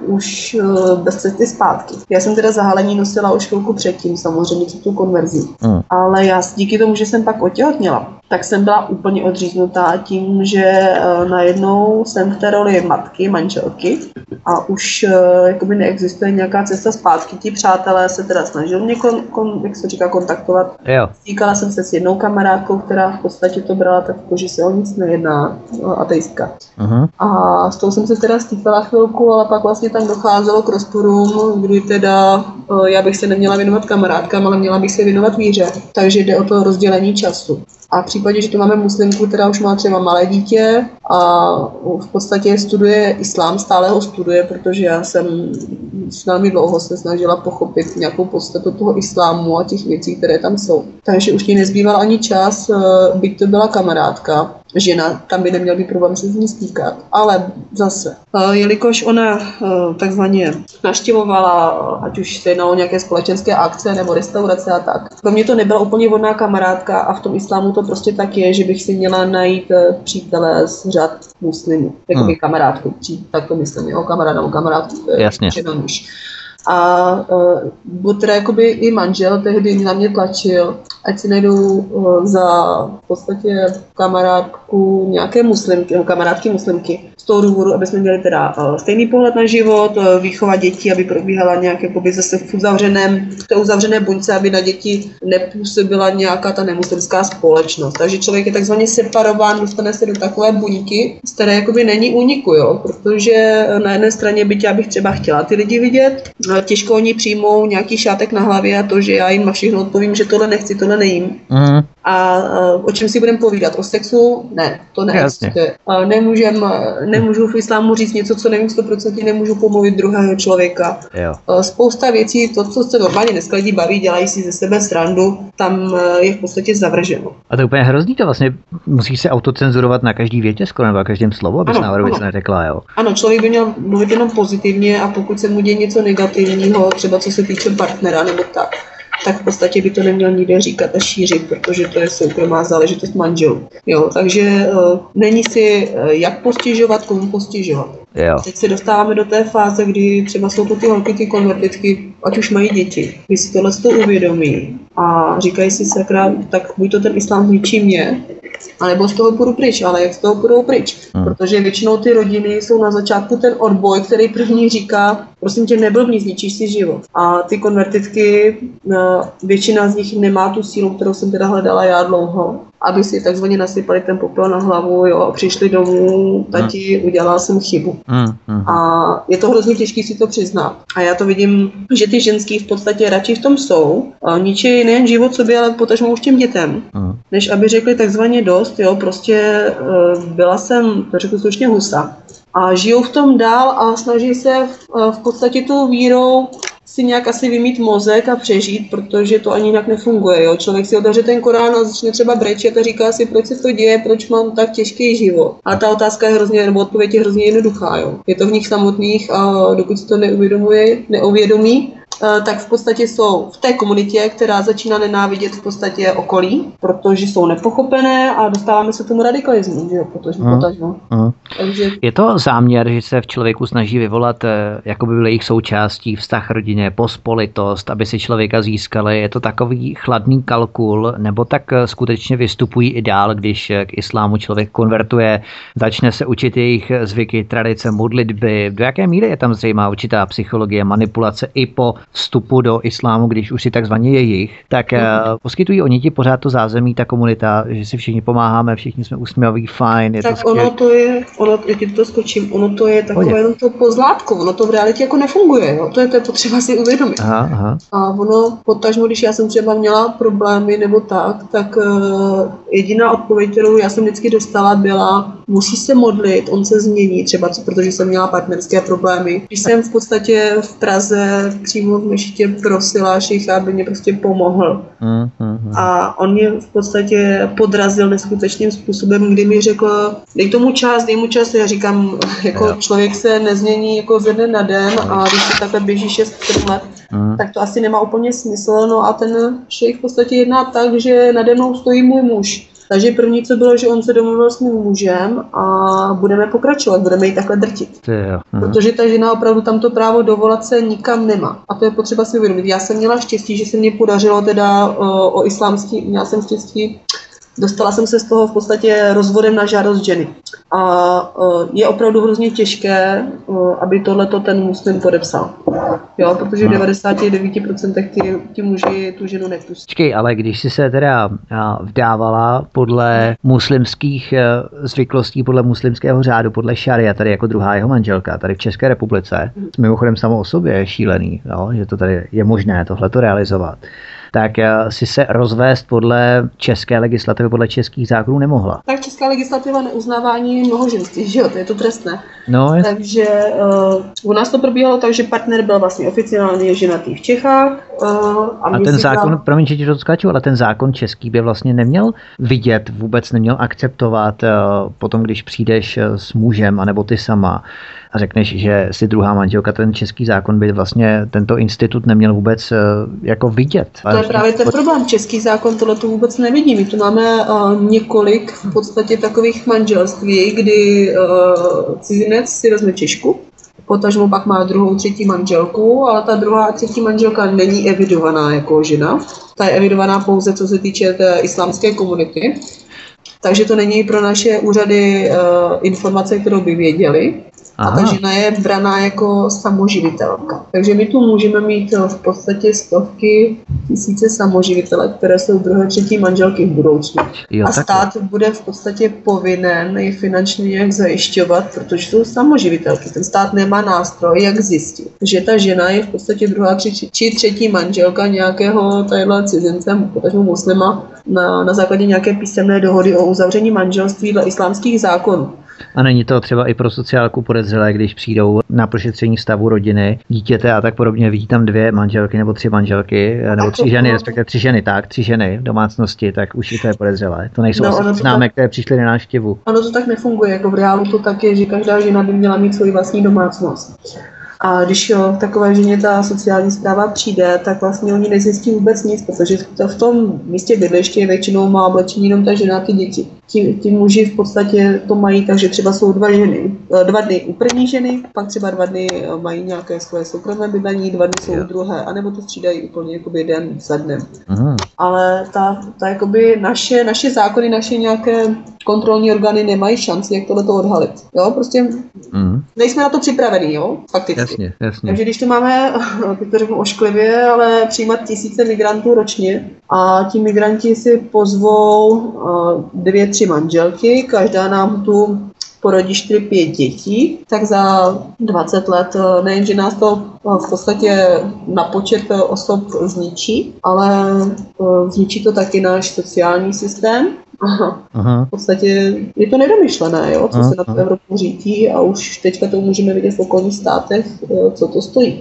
už bez cesty zpátky. Já jsem teda zahalení nosila už chvilku předtím, samozřejmě před tu konverzí. Hmm. Ale já díky tomu, že jsem pak otěhotněla, tak jsem byla úplně odříznutá tím, že najednou jsem v té roli matky, manželky a už jakoby neexistuje nějaká cesta zpátky. Ti přátelé se teda snažili mě kon, kon, jak se říká, kontaktovat. Stýkala jsem se s jednou kamarádkou, která v podstatě to brala tak, že se o nic nejedná, ateistka. Uh-huh. A s tou jsem se teda stýkala chvilku, ale pak vlastně tam docházelo k rozporům, kdy teda já bych se neměla věnovat kamarádkám, ale měla bych se věnovat víře. Takže jde o to rozdělení času. A v případě, že tu máme muslimku, která už má třeba malé dítě a v podstatě studuje islám, stále ho studuje, protože já jsem velmi dlouho se snažila pochopit nějakou podstatu toho islámu a těch věcí, které tam jsou. Takže už mě nezbýval ani čas, byť to byla kamarádka, žena, tam by neměl být problém se s ní stýkat. Ale zase, jelikož ona takzvaně navštěvovala, ať už se jednalo o nějaké společenské akce nebo restaurace a tak, pro mě to nebyla úplně vhodná kamarádka a v tom islámu to prostě tak je, že bych si měla najít přítele z řad muslimů, jako hmm. kamarádku, tak to myslím, jo, kamaráda o kamarádku, to je jasně. Žena muž. A uh, teda jakoby i manžel tehdy na mě tlačil, ať si najdu uh, za v podstatě kamarádku nějaké muslimky, nebo kamarádky muslimky, z toho důvodu, aby jsme měli teda uh, stejný pohled na život, uh, výchova dětí, aby probíhala nějak jakoby zase v uzavřeném, v té uzavřené buňce, aby na děti nepůsobila nějaká ta nemuslimská společnost. Takže člověk je takzvaně separován, dostane se do takové buňky, z které jakoby není úniku, jo, protože na jedné straně byť já bych třeba chtěla ty lidi vidět, těžko oni přijmou nějaký šátek na hlavě a to, že já jim na všechno odpovím, že tohle nechci, tohle nejím. Mm. A o čem si budeme povídat? O sexu? Ne, to neexistuje. Nemůžem, nemůžu v islámu říct něco, co nevím sto procent, nemůžu pomluvit druhého člověka. Jo. Spousta věcí, to, co se normálně dneska lidi baví, dělají si ze sebe srandu, tam je v podstatě zavrženo. A to je úplně hrozný, to vlastně musí se autocenzurovat na každý větě skoro nebo na každém slovu, abys náhodou věc neřekla, jo? Ano, člověk by měl mluvit jenom pozitivně a pokud se mu děje něco negativního, třeba co se týče partnera nebo tak, tak v podstatě by to neměl nikde říkat a šířit, protože to je soukromá záležitost manželů. Jo, takže uh, není si uh, jak postižovat, komu postižovat. Jo. Teď se dostáváme do té fáze, kdy třeba jsou to ty holky, ty konvertitky, ať už mají děti, když si tohle to uvědomí a říkají si sakra, tak buď to ten islám zničí mě, anebo z toho půjdu pryč, ale jak z toho půjdou pryč? Hmm. Protože většinou ty rodiny jsou na začátku ten odboj, který první říká, prosím tě, neblbni, zničíš si život. A ty konvertitky, většina z nich nemá tu sílu, kterou jsem teda hledala já dlouho, aby si takzvaně nasypali ten popel na hlavu, jo, a přišli domů, tati, hmm. udělala jsem chybu. Hmm. Hmm. A je to hrozně těžké si to přiznat. A já to vidím, že ty ženský v podstatě radši v tom jsou, a ničí nejen život sobě, ale potažmo už těm dětem, hmm. než aby řekli takzvaně dost, jo, prostě byla jsem, to řeknu slušně, husa. A žijou v tom dál a snaží se v, v podstatě tou vírou si nějak asi vymít mozek a přežít, protože to ani jinak nefunguje. Jo? Člověk si otevře ten Korán a začne třeba brečet a říká si, proč se to děje, proč mám tak těžký život. A ta otázka je hrozně, nebo odpověď je hrozně jednoduchá. Jo? Je to v nich samotných a dokud si to neuvědomuje, neuvědomí, tak v podstatě jsou v té komunitě, která začíná nenávidět v podstatě okolí, protože jsou nepochopené a dostáváme se k tomu radikalismu, že jo, protože hmm. potažno. Hmm. Takže... Je to záměr, že se v člověku snaží vyvolat, jako by byl jejich součástí, vztah rodině, pospolitost, aby si člověka získali, je to takový chladný kalkul, nebo tak skutečně vystupují i dál, když k islámu člověk konvertuje, začne se učit jejich zvyky, tradice, modlitby, do jaké míry je tam zřejmá určitá psychologie, manipulace i po vstupu do islámu, když už si takzvaně jejich, tak mm. poskytují oni ti pořád to zázemí, ta komunita, že si všichni pomáháme, všichni jsme usměvaví, fajn. Je tak to ono to je, ono, já ti to skočím, ono to je takové jenom to pozlátko, ono to v realitě jako nefunguje, jo? To je to je potřeba si uvědomit. Aha, aha. A ono, potažmo, když já jsem třeba měla problémy nebo tak, tak uh, jediná odpověď, kterou já jsem vždycky dostala, byla, musí se modlit, on se změní, třeba protože jsem měla partnerské problémy. Když jsem v podstatě v Praze přímo v mešitě prosila šejcha, aby mě prostě pomohl. Mm, mm, mm. A on mě v podstatě podrazil neskutečným způsobem, kdy mi řekl, dej tomu čas, dej mu čas. Já říkám, jako yeah. člověk se nezmění jako ze dne na den a když se takhle běží šest sedm let, mm. tak to asi nemá úplně smysl. No a ten šejch v podstatě jedná tak, že nade mnou stojí můj muž. Takže první, co bylo, že on se domluvil s mým mužem a budeme pokračovat, budeme jí takhle drtit. Hm. Protože ta žena opravdu tamto právo dovolat se nikam nemá. A to je potřeba si uvědomit. Já jsem měla štěstí, že se mně podařilo teda o, o islámský, měla jsem štěstí, dostala jsem se z toho v podstatě rozvodem na žádost ženy. A je opravdu hrozně těžké, aby tohleto ten muslim podepsal. Jo, protože v devadesát devět procent ti, ti muži tu ženu nepustí. Počkej, ale když jsi se teda vdávala podle muslimských zvyklostí, podle muslimského řádu, podle šaria, tady jako druhá jeho manželka, tady v České republice, hmm. mimochodem samo o sobě je šílený, jo, že to tady je možné tohleto realizovat, tak si se rozvést podle české legislativy, podle českých zákonů nemohla. Tak česká legislativa neuznává ani mnohoženství, že jo, to je to trestné. No, je... Takže uh, u nás to probíhalo tak, že partner byl vlastně oficiálně ženatý v Čechách. Uh, a a ten zákon, dal... promiň, že ti to skáču, ale ten zákon český by vlastně neměl vidět, vůbec neměl akceptovat uh, potom, když přijdeš s mužem, anebo ty sama, a řekneš, že jsi druhá manželka, ten český zákon by vlastně tento institut neměl vůbec uh, jako vidět. To je právě ten problém. Český zákon tohle to vůbec nevidí. My tu máme uh, několik v podstatě takových manželství, kdy uh, cizinec si vezme Češku, potažmo pak má druhou, třetí manželku, ale ta druhá a třetí manželka není evidovaná jako žena. Ta je evidovaná pouze co se týče té islámské komunity. Takže to není pro naše úřady uh, informace, kterou by věděli. Aha. A ta žena je braná jako samoživitelka. Takže my tu můžeme mít v podstatě stovky, tisíce samoživitelek, které jsou druhé, třetí manželky v budoucnu. Jo, a stát tak. bude v podstatě povinen je finančně nějak zajišťovat, protože jsou samoživitelky. Ten stát nemá nástroj, jak zjistit, že ta žena je v podstatě druhá tři, či třetí manželka nějakého tadyhle cizince, potažmo muslima, na, na základě nějaké písemné dohody o uzavření manželství dle islámských zákonů. A není to třeba i pro sociálku podezřelé, když přijdou na prošetření stavu rodiny, dítěte a tak podobně, vidí tam dvě manželky nebo tři manželky, nebo tři ženy, respektive tři ženy, tak, tři ženy v domácnosti, tak už i to je podezřelé. To nejsou no, známé, které přišly na návštěvu. Ono to tak nefunguje, jako v reálu to tak je, že každá žena by měla mít svoji vlastní domácnost. A když jo, k takové ženě ta sociální správa přijde, tak vlastně oni nezjistí vůbec nic, protože v tom místě bydliště většinou má oblečení jenom ta žena a ty děti. Ti, ti muži v podstatě to mají, takže třeba jsou dva ženy, dva dny u první ženy, pak třeba dva dny mají nějaké svoje soukromé bydlení, dva dny jsou u druhé, anebo to střídají úplně jakoby den za dnem. Aha. Ale ta, ta jakoby naše, naše zákony, naše nějaké kontrolní orgány nemají šanci, jak tohleto odhalit. Jo, prostě mm. nejsme na to připravení, jo, fakticky. Jasně, jasně. Takže když tu máme, teď to řeknu ošklivě, ale přijímat tisíce migrantů ročně a ti migranti si pozvou dvě, tři manželky, každá nám tu porodí čtyři, pět dětí, tak za dvacet let nejenže nás to v podstatě na počet osob zničí, ale zničí to taky náš sociální systém. Aha. Aha. V podstatě je to nedomyšlené, jo, co aha, se na tu Evropu řítí a už teďka to můžeme vidět v okolních státech, co to stojí.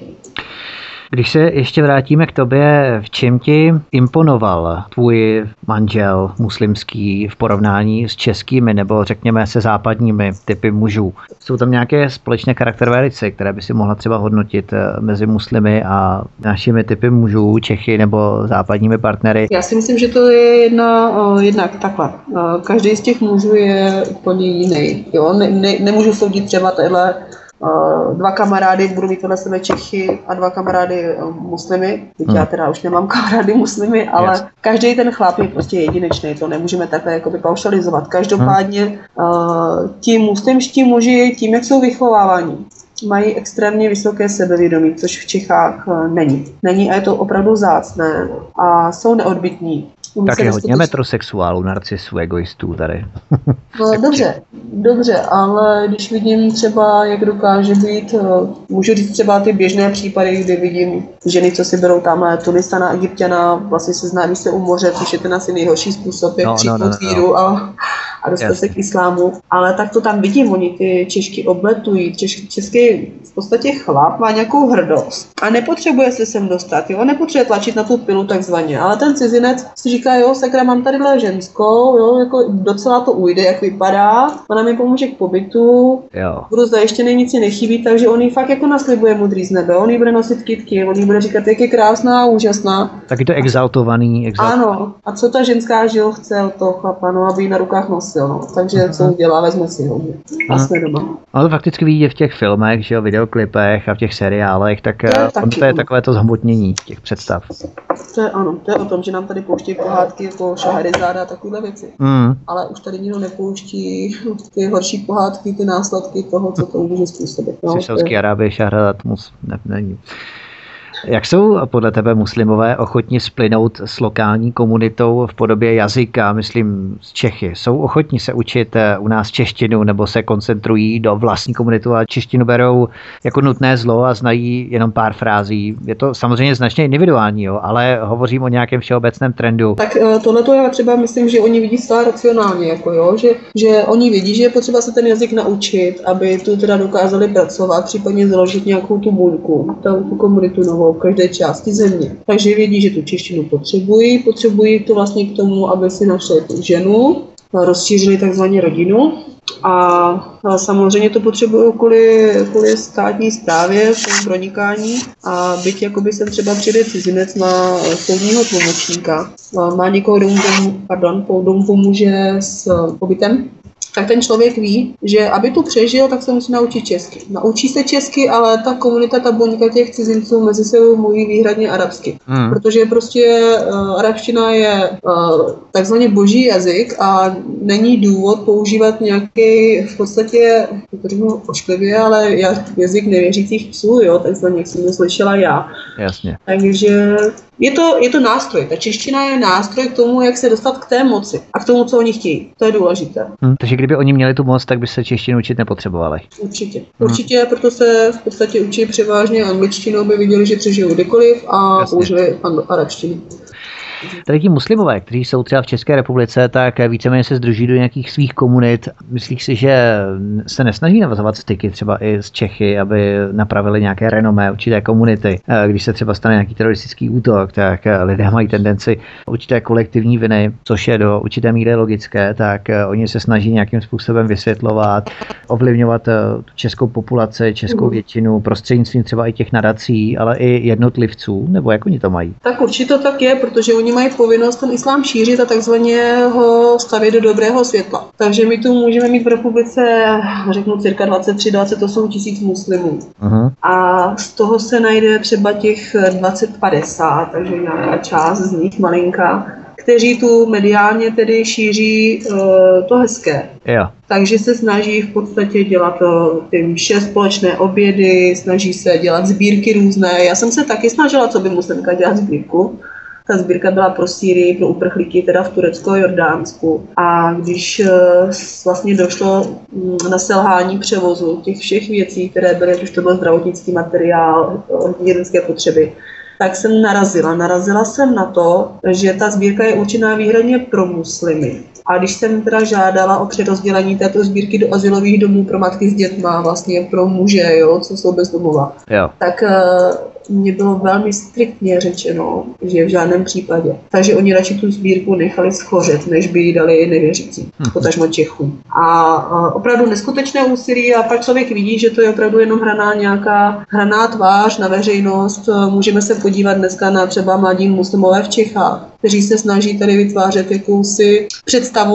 Když se ještě vrátíme k tobě, v čem ti imponoval tvůj manžel muslimský v porovnání s českými nebo řekněme se západními typy mužů? Jsou tam nějaké společné charakterové rysy, které by si mohla třeba hodnotit mezi muslimy a našimi typy mužů, Čechy nebo západními partnery? Já si myslím, že to je jedna, jednak takhle. Každý z těch mužů je úplně jiný. Jo? Ne, ne, nemůžu soudit třeba tadyhle Uh, dva kamarády, budu mít vedle sebe Čechy a dva kamarády uh, muslimy. Hmm. Já teda už nemám kamarády muslimy, ale yes. každý ten chlap je prostě jedinečný, to nemůžeme takhle jakoby paušalizovat. Každopádně uh, ti muslimští muži tím, jak jsou vychováváni, mají extrémně vysoké sebevědomí, což v Čechách není. Není a je to opravdu vzácné a jsou neodbytní. Tak je hodně metrosexuálů, narcisů, egoistů tady. No dobře, dobře, ale když vidím třeba, jak dokáže být, můžu říct třeba ty běžné případy, kdy vidím ženy, co si berou tamhle Tunisana, Egypťana, vlastně se známí se u moře, což je ten asi nejhorší způsob, jak no, přijmout no, no, no. víru a, a dostat Jasně. se k islámu. Ale tak to tam vidím, oni ty Češky obletují, Češ, český v podstatě chlap má nějakou hrdost a nepotřebuje se sem dostat, jo, nepotřebuje tlačit na tu pilu takzvaně, ale ten cizinec si říká, jo, sakra, mám tadyhle ženskou, jo, jako docela to ujde, jak vypadá, ona mi pomůže k pobytu, jo. budu zajištěný, nic si nechybí, takže on jí fakt jako naslibuje modrý z nebe, on jí bude nosit kytky, on jí bude říkat, jak je krásná a úžasná. Tak je to exaltovaný, exaltovaný. Ano, a co ta ženská žil chce od toho chlapa, no, aby ji na rukách nosil, no, takže uh-huh. co udělá, vezme si ho, a jsme doma. Ale to fakticky vidíte v těch filmech, že jo, videoklipech a v těch seriálech, tak to je, taky, to je takové to zhmotnění těch představ. To je ano, to je o tom, že nám tady pouštějí pohádky jako Šaherizáda a takovéhle věci. Mm. Ale už tady nikdo nepouští ty horší pohádky, ty následky toho, co to může způsobit. No, Saudské Arábie Šahrazad mus ne, není. Jak jsou podle tebe muslimové ochotni splynout s lokální komunitou v podobě jazyka, myslím z Čechy? Jsou ochotni se učit u nás češtinu nebo se koncentrují do vlastní komunitu a češtinu berou jako nutné zlo a znají jenom pár frází? Je to samozřejmě značně individuální, jo, ale hovořím o nějakém všeobecném trendu. Tak tohleto já třeba myslím, že oni vidí stále racionálně, jako jo, že, že oni vidí, že je potřeba se ten jazyk naučit, aby tu teda dokázali pracovat, případně založit nějakou tu buňku, tu komunitu novou v každé části země. Takže vědí, že tu češtinu potřebují, potřebují to vlastně k tomu, aby si našli tu ženu, rozšířili takzvaně rodinu a samozřejmě to potřebují kvůli, kvůli státní správě, v tom pronikání a byť jakoby sem třeba přijde cizinec na soudního tlumočníka, má někoho, kdo mu, pardon, pomůže s pobytem, tak ten člověk ví, že aby tu přežil, tak se musí naučit česky. Naučí se česky, ale ta komunita, ta buňka těch cizinců mezi sebou mluví výhradně arabsky. Hmm. Protože prostě uh, arabština je uh, takzvaně boží jazyk a není důvod používat nějaký v podstatě, to řeknu ošklivě, ale jazyk nevěřících psů, jo, takzvaně, jak jsem to slyšela já. Jasně. Takže je to, je to nástroj. Ta čeština je nástroj k tomu, jak se dostat k té moci a k tomu, co oni chtějí. To je důležité. Hmm, takže kdyby oni měli tu moc, tak by se češtinu učit nepotřebovali. Určitě. Určitě, hmm. proto se v podstatě učí převážně angličtinu, aby viděli, že přežijou kdekoliv a Jasně. použili arabštinu. Tady ti muslimové, kteří jsou třeba v České republice, tak víceméně se sdruží do nějakých svých komunit. Myslíš si, že se nesnaží navazovat styky třeba i z Čechy, aby napravili nějaké renomé určité komunity? Když se třeba stane nějaký teroristický útok, tak lidé mají tendenci určité kolektivní viny, což je do určité míry logické, tak oni se snaží nějakým způsobem vysvětlovat, ovlivňovat českou populaci, českou většinu, prostřednictvím třeba i těch nadací, ale i jednotlivců, nebo jak oni to mají? Tak určitě to tak je, protože oni mají povinnost ten islám šířit a takzvaně ho stavět do dobrého světla. Takže my tu můžeme mít v republice, řeknu, cirka dvacet tři dvacet osm tisíc muslimů. Uh-huh. A z toho se najde třeba těch dvacet padesát, takže nějaká část z nich malinká, kteří tu mediálně tedy šíří uh, to hezké. Yeah. Takže se snaží v podstatě dělat uh, ty mše, společné obědy, snaží se dělat sbírky různé. Já jsem se taky snažila, co by muslimka dělat sbírku. Ta sbírka byla pro Sýrii, pro uprchlíky, teda v Turecku a Jordánsku. A když uh, vlastně došlo um, na selhání převozu těch všech věcí, které byly, už to byl zdravotnický materiál, hygienické potřeby, tak jsem narazila. Narazila jsem na to, že ta sbírka je určená výhradně pro muslimy. A když jsem teda žádala o přerozdělení této sbírky do azylových domů pro matky s dětma, vlastně pro muže, jo, co jsou bez domova, jo. tak uh, mě bylo velmi striktně řečeno, že v žádném případě. Takže oni radši tu sbírku nechali schořet, než by ji dali nevěřící, potažmo Čechům. A uh, opravdu neskutečné úsilí a pak člověk vidí, že to je opravdu jenom hraná nějaká hraná tvář na veřejnost. Můžeme se podívat dneska na třeba mladí muslimové v Čechách, kteří se snaží tady vytvářet jakousi představu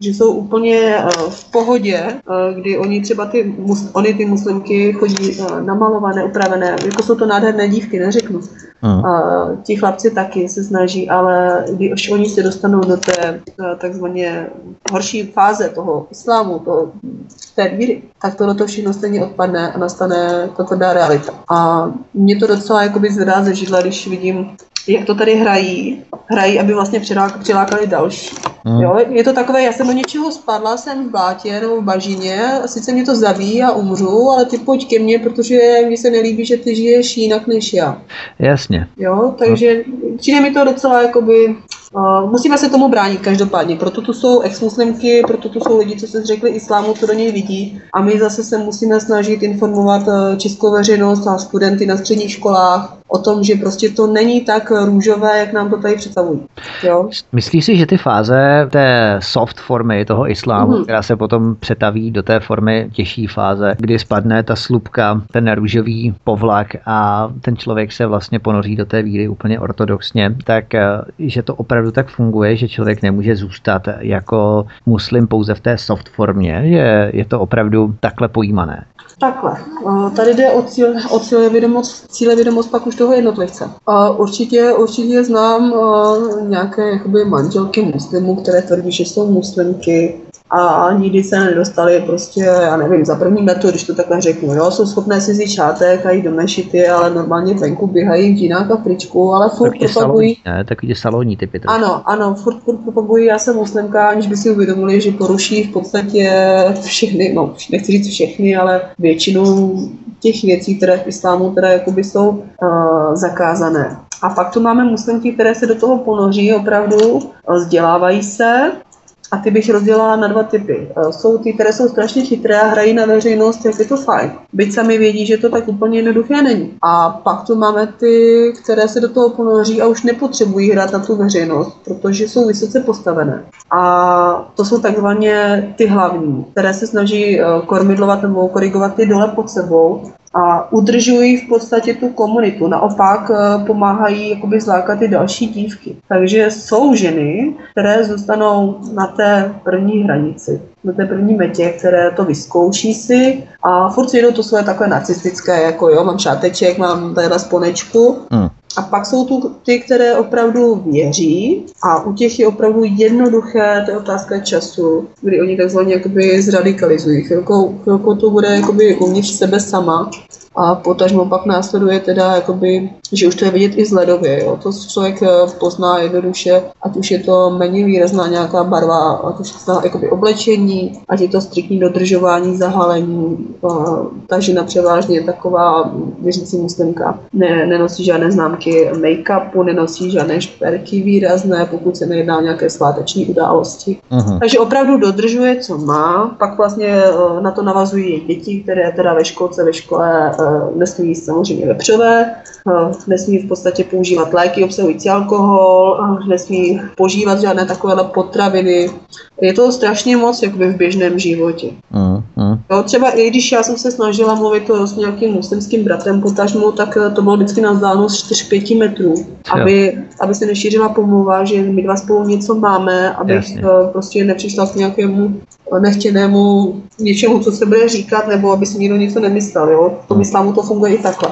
že jsou úplně v pohodě, kdy oni třeba ty, oni ty muslimky chodí namalované, upravené, jako jsou to nádherné dívky, neřeknu. Hmm. Ti chlapci taky se snaží, ale když oni se dostanou do té takzvaně horší fáze toho islámu, toho, té víry, tak to do toho všechno stejně odpadne a nastane ta tvrdá realita. A mě to docela jakoby zvedá ze židla, když vidím, jak to tady hrají, hrají, aby vlastně přilákali další. Mm. Jo? Je to takové, já jsem do něčeho spadla, jsem v blátě nebo v bažině, sice mě to zabíjí a umřu, ale ty pojď ke mně, protože mně se nelíbí, že ty žiješ jinak než já. Jasně. Jo, takže mm. přijde mi to docela jakoby, uh, musíme se tomu bránit každopádně, proto tu jsou ex-muslimky, proto tu jsou lidi, co se zřekli islámu, co do něj vidí a my zase se musíme snažit informovat českou veřejnost a studenty na středních školách o tom, že prostě to není tak růžové, jak nám to tady představují. Jo? Myslíš si, že ty fáze té soft formy toho islámu, mm. která se potom přetaví do té formy těžší fáze, kdy spadne ta slupka, ten růžový povlak a ten člověk se vlastně ponoří do té víry úplně ortodoxně, tak že to opravdu tak funguje, že člověk nemůže zůstat jako muslim pouze v té soft formě, že je to opravdu takhle pojímané? Takhle. Tady jde o, cíl, o cílevědomost, cílevědomost pak už toho jednotlivce. Určitě, určitě znám nějaké jakoby manželky muslimů, které tvrdí, že jsou muslimky a nikdy se nedostali prostě, já nevím, za první metu, když to takhle řeknu, jo, jsou schopné si vzít šátek a jít do mešity, ale normálně venku běhají v džínách a fričku, ale furt Taky propagují. Saloni, ne? Takový salonní typy. Trošku. Ano, ano, furt, furt propagují, já jsem muslimka, aniž by si uvědomili, že poruší v podstatě všechny, no, nechci říct všechny, ale většinu těch věcí, které v islámu teda jakoby jsou uh, zakázané. A pak tu máme muslimky, které se do toho ponoří opravdu, vzdělávají se. A ty bych rozdělala na dva typy. Jsou ty, které jsou strašně chytré a hrají na veřejnost, jak je to fajn. Byť sami vědí, že to tak úplně jednoduché není. A pak tu máme ty, které se do toho ponoří a už nepotřebují hrát na tu veřejnost, protože jsou vysoce postavené. A to jsou takzvaně ty hlavní, které se snaží kormidlovat nebo korigovat ty dole pod sebou a udržují v podstatě tu komunitu. Naopak pomáhají jakoby zlákat ty další dívky. Takže jsou ženy, které zůstanou na té první hranici, na té první metě, které to vyzkouší si a furt si jdou to svoje takové narcistické, jako jo, mám šáteček, mám tady sponečku. Hmm. A pak jsou tu ty, které opravdu věří a u těch je opravdu jednoduché, to je otázka času, kdy oni takzvaně jakoby zradikalizují. Chvilkou, chvilkou to bude jakoby uvnitř sebe sama a potažmo pak následuje teda jakoby, že už to je vidět i vzhledově, jo. To člověk pozná jednoduše, ať už je to méně výrazná nějaká barva, ať už je to jakoby oblečení, ať je to striktní dodržování zahalení. Ta žena převážně je taková věřící muslimka, ne, nenosí žádné známky make-upu, nenosí žádné šperky výrazné, pokud se nejedná o nějaké sváteční události. Uh-huh. Takže opravdu dodržuje, co má, pak vlastně na to navazují její děti, které teda ve školce, ve škole nesmí jíst samozřejmě vepřové, nesmí v podstatě používat léky obsahující alkohol, nesmí požívat žádné takovéhle potraviny. Je to strašně moc jakoby v běžném životě. Mm, mm. Jo, třeba i když já jsem se snažila mluvit s nějakým muslimským bratrem potažmu, tak to bylo vždycky na vzdálenost čtyři pět metrů, aby, aby se nešířila pomluva, že my dva spolu něco máme, abych Jasně. prostě nepřišla k nějakému nechtěnému něčemu, co se bude říkat, nebo aby si někdo něco nemyslel. Jo? V tom islámu to funguje i takhle.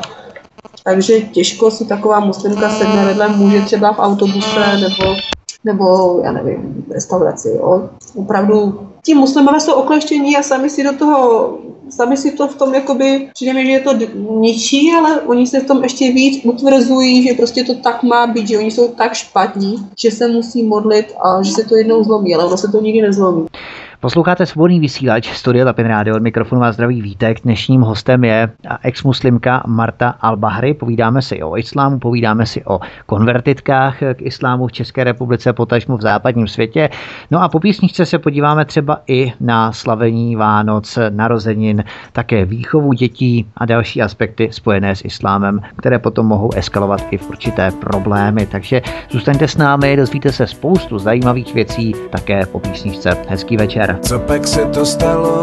Takže těžko si taková muslimka sedne vedle muže třeba v autobuse nebo, nebo já nevím, v restauraci. Jo? Opravdu ti muslimové jsou okleštění a sami si do toho, sami si to v tom jakoby, přijde mi, že je to ničí, ale oni se v tom ještě víc utvrzují, že prostě to tak má být, že oni jsou tak špatní, že se musí modlit a že se to jednou zlomí, ale ono se to nikdy nezlomí. Posloucháte Svobodný vysílač, Studio Tapin Radio, od mikrofonu vás zdraví Vítek. Dnešním hostem je ex-muslimka Marta Al-Bahri. Povídáme si o islámu, povídáme si o konvertitkách k islámu v České republice, potažmo v západním světě. No a po písničce se podíváme třeba i na slavení Vánoc, narozenin, také výchovu dětí a další aspekty spojené s islámem, které potom mohou eskalovat i v určité problémy. Takže zůstaňte s námi, dozvíte se spoustu zajímavých věcí také po písničce. Hezký večer. Co pak se to stalo?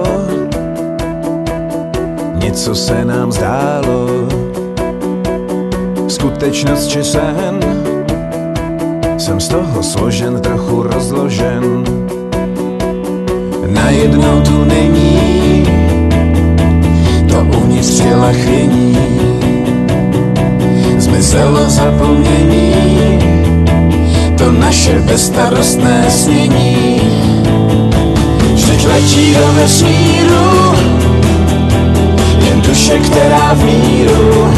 Něco se nám zdálo. Skutečnost či sen? Jsem z toho složen, trochu rozložen. najednou tu není, to uvnitř přijela chvění, zmizelo zapomnění, to naše bezstarostné snění. Vždyť letí do vesmíru, jen duše, která v míru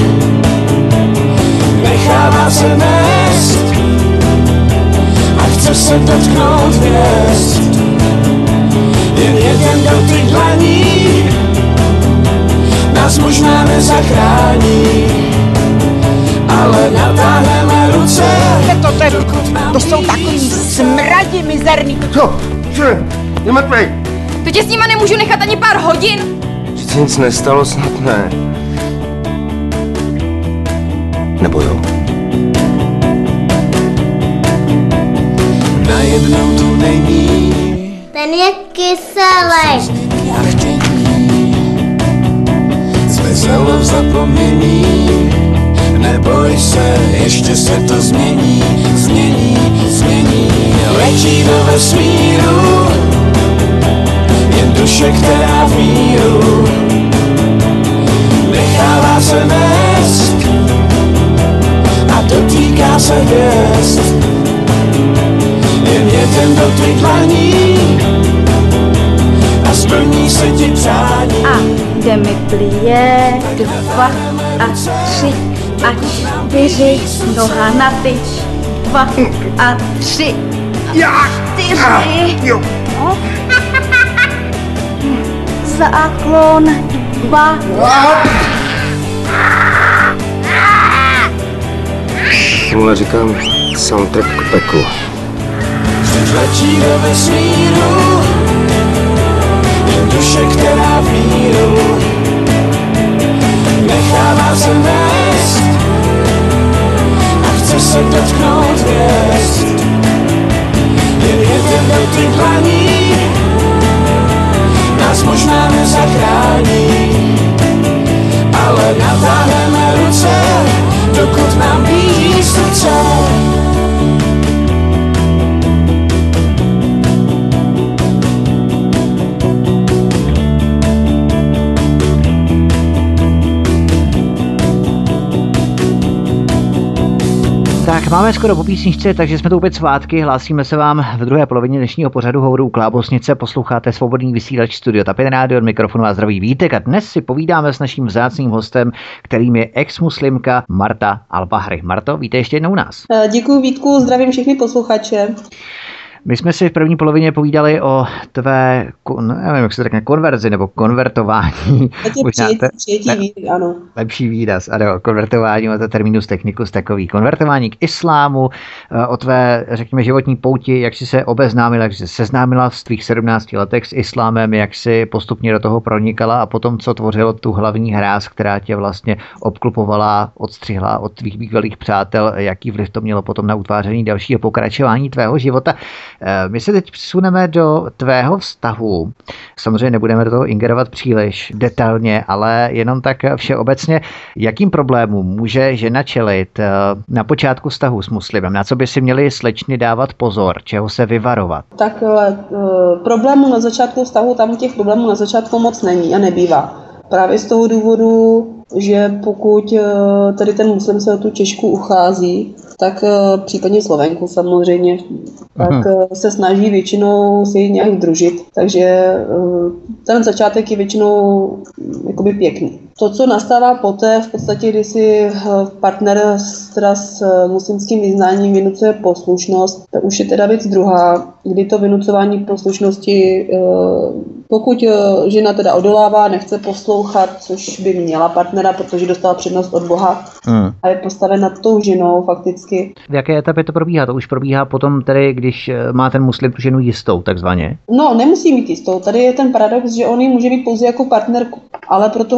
nechává se nést a chce se dotknout hvězd. Jen jeden dotyk dlaní nás možná nezachrání, ale natáhneme ruce. To, to, to, to jsou takový smradi mizerný. Co? Co? Je mrtvej. To tě s nima nemůžu nechat ani pár hodin. Že se nic nestalo, snad ne. Nebo jo? Najednou tu není, ten je kyselý. zmizelo v zapomnění. Neboj se, ještě se to změní, změní, změní. Letí do vesmíru, jen duše, která v míru nechává se nést a dotýká se hvězd. Jen jeden dotyk dlaní a splní se ti přání. A jde mi plije, dva a tři a čtyři, noha na tyč, dva a tři a čtyři. No. Záklon, dva. Tohle říkám soundtrack k peklu. Vždyť letí do vesmíru, jen duše, která v míru nechává se nést a chce se dotknout hvězd. Jen jeden dotyk dlaní nás možná nezachrání, ale natáhneme ruce, dokud nám bíjí srdce. Tak máme skoro po písničce, takže jsme tu opět svátky. Hlásíme se vám v druhé polovině dnešního pořadu Hovoru u Klábosnice. Posloucháte Svobodný vysílač Studio Tapin Rádio, od mikrofonu a zdraví Vítek. A dnes si povídáme s naším vzácným hostem, kterým je ex-muslimka Marta Albahri. Marto, víte ještě jednou u nás. Děkuji Vítku, zdravím všechny posluchače. My jsme si v první polovině povídali o tvé, nevím, jak se to řekne, konverzi nebo konvertování. Přijetí, přijetí víry, ano. Lepší výraz, ano, konvertování, o to terminus technicus takový. Konvertování k islámu, o tvé, řekněme, životní pouti, jak jsi se obeznámila, jak jsi se seznámila v tvých sedmnácti letech s islámem, jak jsi postupně do toho pronikala a potom, co tvořilo tu hlavní hráz, která tě vlastně obklupovala, odstřihla od tvých bývalých přátel, jaký vliv to mělo potom na utváření dalšího pokračování tvého života. My se teď přesuneme do tvého vztahu. Samozřejmě nebudeme do toho ingerovat příliš detailně, ale jenom tak všeobecně, jakým problémům může žena čelit na počátku vztahu s muslimem? Na co by si měli slečny dávat pozor? Čeho se vyvarovat? Tak problémů na začátku vztahu, tam těch problémů na začátku moc není a nebývá. Právě z toho důvodu, že pokud tady ten muslim se o tu Češku uchází, tak případně Slovenku samozřejmě, tak Aha. se snaží většinou si nějak družit. Takže ten začátek je většinou jakoby pěkný. To, co nastává poté, v podstatě, kdy si partner teda s muslimským vyznáním vynucuje poslušnost, tak už je teda věc druhá, kdy to vynucování poslušnosti, pokud žena teda odolává, nechce poslouchat, což by měla partnera, protože dostala přednost od Boha hmm. a je postaven nad tou ženou fakticky. V jaké etapě to probíhá? To už probíhá potom tedy, když má ten muslim tu ženu jistou, takzvaně? No, nemusí mít jistou. Tady je ten paradox, že on ji může mít pouze jako partnerku, ale pro toho muslima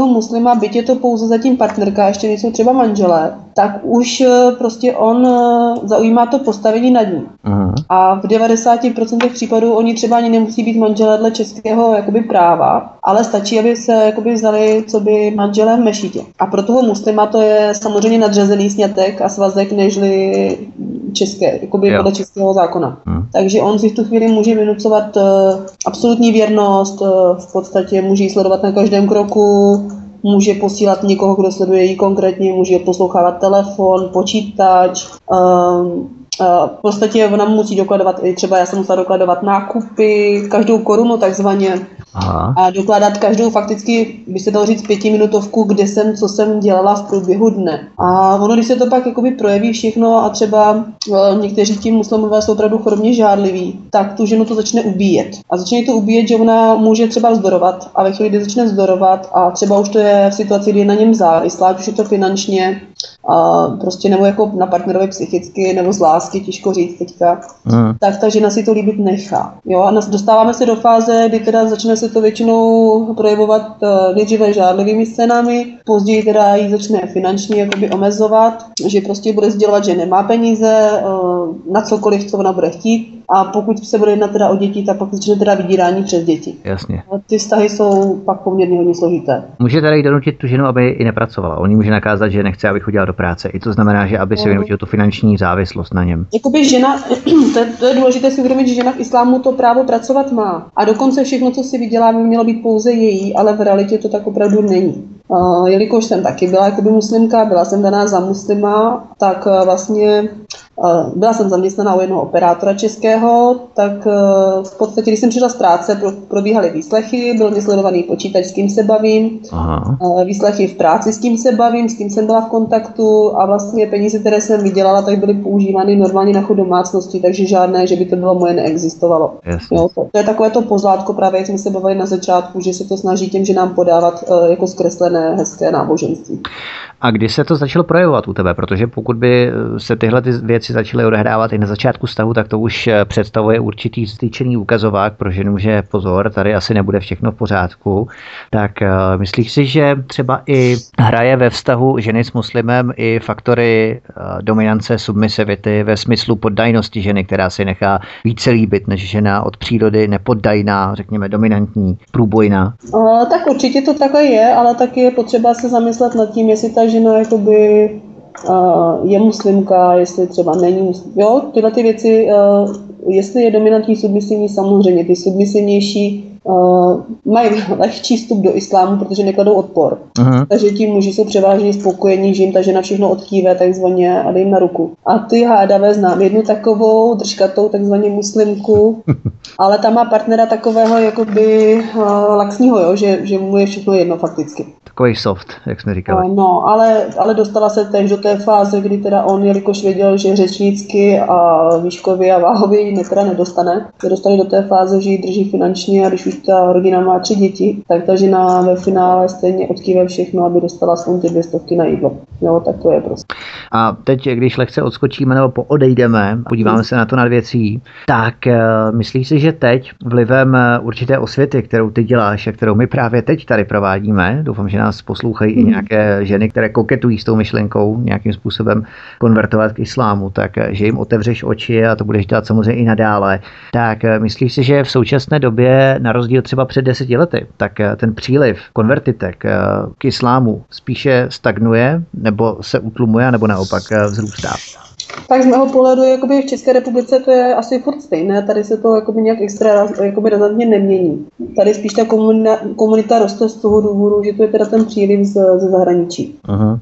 má, byť je to pouze zatím partnerka, ještě nejsou třeba manželé, tak už prostě on zaujímá to postavení nad ní. Aha. A v devadesáti procentech případů oni třeba ani nemusí být manželé dle českého jakoby práva, ale stačí, aby se jakoby vzali, co by manželé v mešitě. A pro toho muslima to je samozřejmě nadřazený sňatek a svazek, nežli české, jakoby podle českého zákona. Hmm. Takže on si v tu chvíli může vynucovat uh, absolutní věrnost, uh, v podstatě může ji sledovat na každém kroku, může posílat někoho, kdo sleduje ji konkrétně, může poslouchávat telefon, počítač, um, v podstatě ona musí dokladovat, třeba já jsem musela dokladovat nákupy, každou korunu takzvaně. Aha. A dokládat každou fakticky, by se dalo říct, pětiminutovku, kde jsem, co jsem dělala v průběhu dne. A ono, když se to pak jakoby projeví všechno a třeba e, někteří ti muslimové jsou opravdu chorobně žádliví, tak tu ženu to začne ubíjet. A začne to ubíjet, že ona může třeba vzdorovat a ve chvíli, kdy začne vzdorovat a třeba už to je v situaci, kdy je na něm závislá, už je to finančně, a prostě nebo jako na partnerovi psychicky, nebo z lásky, těžko říct teďka, mm. tak ta žena si to líbit nechá. Jo? A dostáváme se do fáze, kdy teda začne se to většinou projevovat uh, nejdříve žádlivými scénami, později teda jí začne finančně jakoby omezovat, že prostě bude sdělovat, že nemá peníze uh, na cokoliv, co ona bude chtít. A pokud se bude jednat teda o děti, tak pak začne teda vydírání přes děti. Jasně. A ty vztahy jsou pak poměrně hodně složité. Může teda i donutit tu ženu, aby i nepracovala. On jí může nakázat, že nechce, aby chodila do práce. I to znamená, že aby si vynutil tu finanční závislost na něm. Jakoby žena, to je, to je důležité si uvědomit, že žena v islámu to právo pracovat má. A dokonce všechno, co si vydělá, by mělo být pouze její, ale v realitě to tak opravdu není. Uh, jelikož jsem taky byla jakoby muslimka, byla jsem daná za muslima, tak uh, vlastně uh, byla jsem zaměstnaná u jednoho operátora českého, tak uh, v podstatě, když jsem přišla z práce, pro, probíhaly výslechy, byl mě sledovaný počítač, s kým se bavím, uh, výslechy v práci, s kým se bavím, s kým jsem byla v kontaktu a vlastně peníze, které jsem vydělala, tak byly používány normálně na chod domácnosti, takže žádné, že by to bylo moje, neexistovalo. Jo, to, to je takové to pozlátko, právě jak jsme se bavili na začátku, že se to snaží těm, že nám podávat uh, jako zkreslené hezké náboženství. A kdy se to začalo projevovat u tebe? Protože pokud by se tyhle ty věci začaly odehrávat i na začátku vztahu, tak to už představuje určitý styčený ukazovák pro ženu, že pozor, tady asi nebude všechno v pořádku. Tak uh, myslíš si, že třeba i hraje ve vztahu ženy s muslimem i faktory uh, dominance, submisivity ve smyslu poddajnosti ženy, která si nechá více líbit než žena od přírody nepoddajná, řekněme dominantní, průbojná? Uh, tak určitě to takhle je, ale taky je potřeba se zamyslet nad tím, jestli ta žena jakoby uh, je muslimka, jestli třeba není muslimka. Jo, tyhle ty věci, uh, jestli je dominantní, submisivní, samozřejmě ty submisivnější uh, mají lehčí vstup do islámu, protože nekladou odpor. Uh-huh. Takže ti muži jsou převážně spokojení, že jim ta žena všechno odkýve takzvaně a dej jim na ruku. A ty hádavé znám jednu takovou držkatou takzvaně muslimku, ale ta má partnera takového jakoby uh, laxního, jo, že, že mu je všechno jedno fakticky. Takový soft, jak jsme říkali. No, ale, ale dostala se též do té fáze, kdy teda on, jelikož věděl, že řečnicky a výškově a váhově ji teda nedostane, se dostali do té fáze, že ji drží finančně a když už ta rodina má tři děti, tak ta žena ve finále stejně odkýve všechno, aby dostala aspoň ty dvě stovky na jídlo. Jo, tak to je prostě. A teď, když lehce odskočíme nebo poodejdeme, podíváme se na to nad věcí, tak uh, myslíš si, že teď vlivem určité osvěty, kterou ty děláš a kterou my právě teď tady provádíme, doufám, že nás poslouchají hmm. i nějaké ženy, které koketují s tou myšlenkou nějakým způsobem konvertovat k islámu, tak že jim otevřeš oči a to budeš dělat samozřejmě i nadále. Tak myslíš si, že v současné době, na rozdíl třeba před deseti lety, tak ten příliv konvertitek k islámu spíše stagnuje, nebo se utlumuje, nebo naopak vzrůstá? Tak z mého pohledu jakoby v České republice to je asi furt stejné, tady se to jakoby nějak extra jakoby razantně nemění. Tady spíš ta komunita, komunita roste z toho důvodu, že to je teda ten příliv z, ze zahraničí. Aha.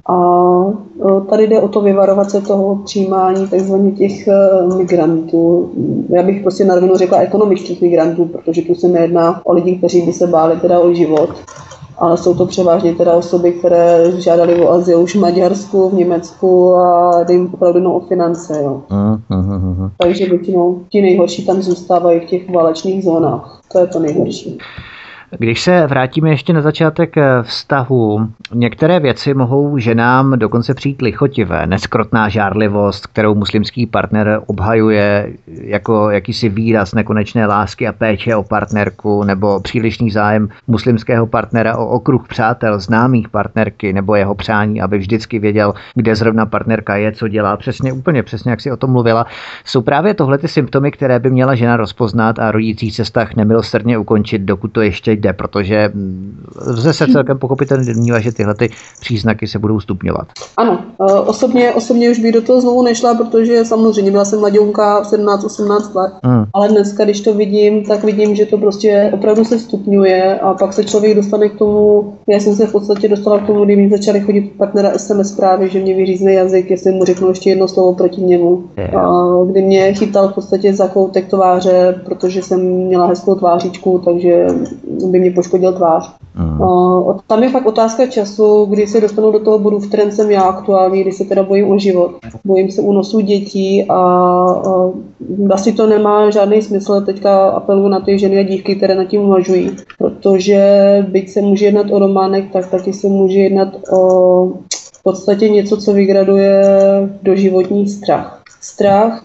A tady jde o to vyvarovat se toho přijímání takzvaně těch migrantů. Já bych prostě na rovinu řekla ekonomických migrantů, protože tu se nejedná o lidi, kteří by se báli teda o život. Ale jsou to převážně teda osoby, které žádali o azyl už v Maďarsku, v Německu a jde jim opravdu jenom o finance. Jo. Uh, uh, uh. Takže většinou ti nejhorší tam zůstávají v těch válečných zónách. To je to nejhorší. Když se vrátíme ještě na začátek vztahu, některé věci mohou ženám dokonce přijít lichotivé. Neskrotná žárlivost, kterou muslimský partner obhajuje jako jakýsi výraz nekonečné lásky a péče o partnerku, nebo přílišný zájem muslimského partnera o okruh přátel, známých partnerky, nebo jeho přání, aby vždycky věděl, kde zrovna partnerka je, co dělá. Přesně, úplně přesně, jak si o tom mluvila. Jsou právě tohle ty symptomy, které by měla žena rozpoznat a rodící se vztah nemilosrdně ukončit, dokud to ještě jde, protože lze se celkem pochopitelně domnívá, že tyhle ty příznaky se budou stupňovat. Ano, osobně, osobně už bych do toho znovu nešla, protože samozřejmě byla jsem mladionka v sedmnáct osmnáct let, hmm. ale dneska, když to vidím, tak vidím, že to prostě opravdu se stupňuje a pak se člověk dostane k tomu, já jsem se v podstatě dostala k tomu, kdy mi začaly chodit partnera es em es zprávy, že mě vyřízne jazyk, jestli mu řeknu ještě jedno slovo proti němu, a kdy mě chytal v podstatě za koutek tváře, protože jsem měla hezkou tvářičku, takže by mě poškodil tvář. Mm. Uh, tam je fakt otázka času, kdy se dostanu do toho bodu, v kterém jsem já aktuální, kdy se teda bojím o život. Bojím se únosu dětí a uh, asi to nemá žádný smysl. Teďka apeluji na ty ženy a dívky, které nad tím uvažují, protože byť se může jednat o románek, tak taky se může jednat o v podstatě něco, co vygraduje doživotní strach. Strach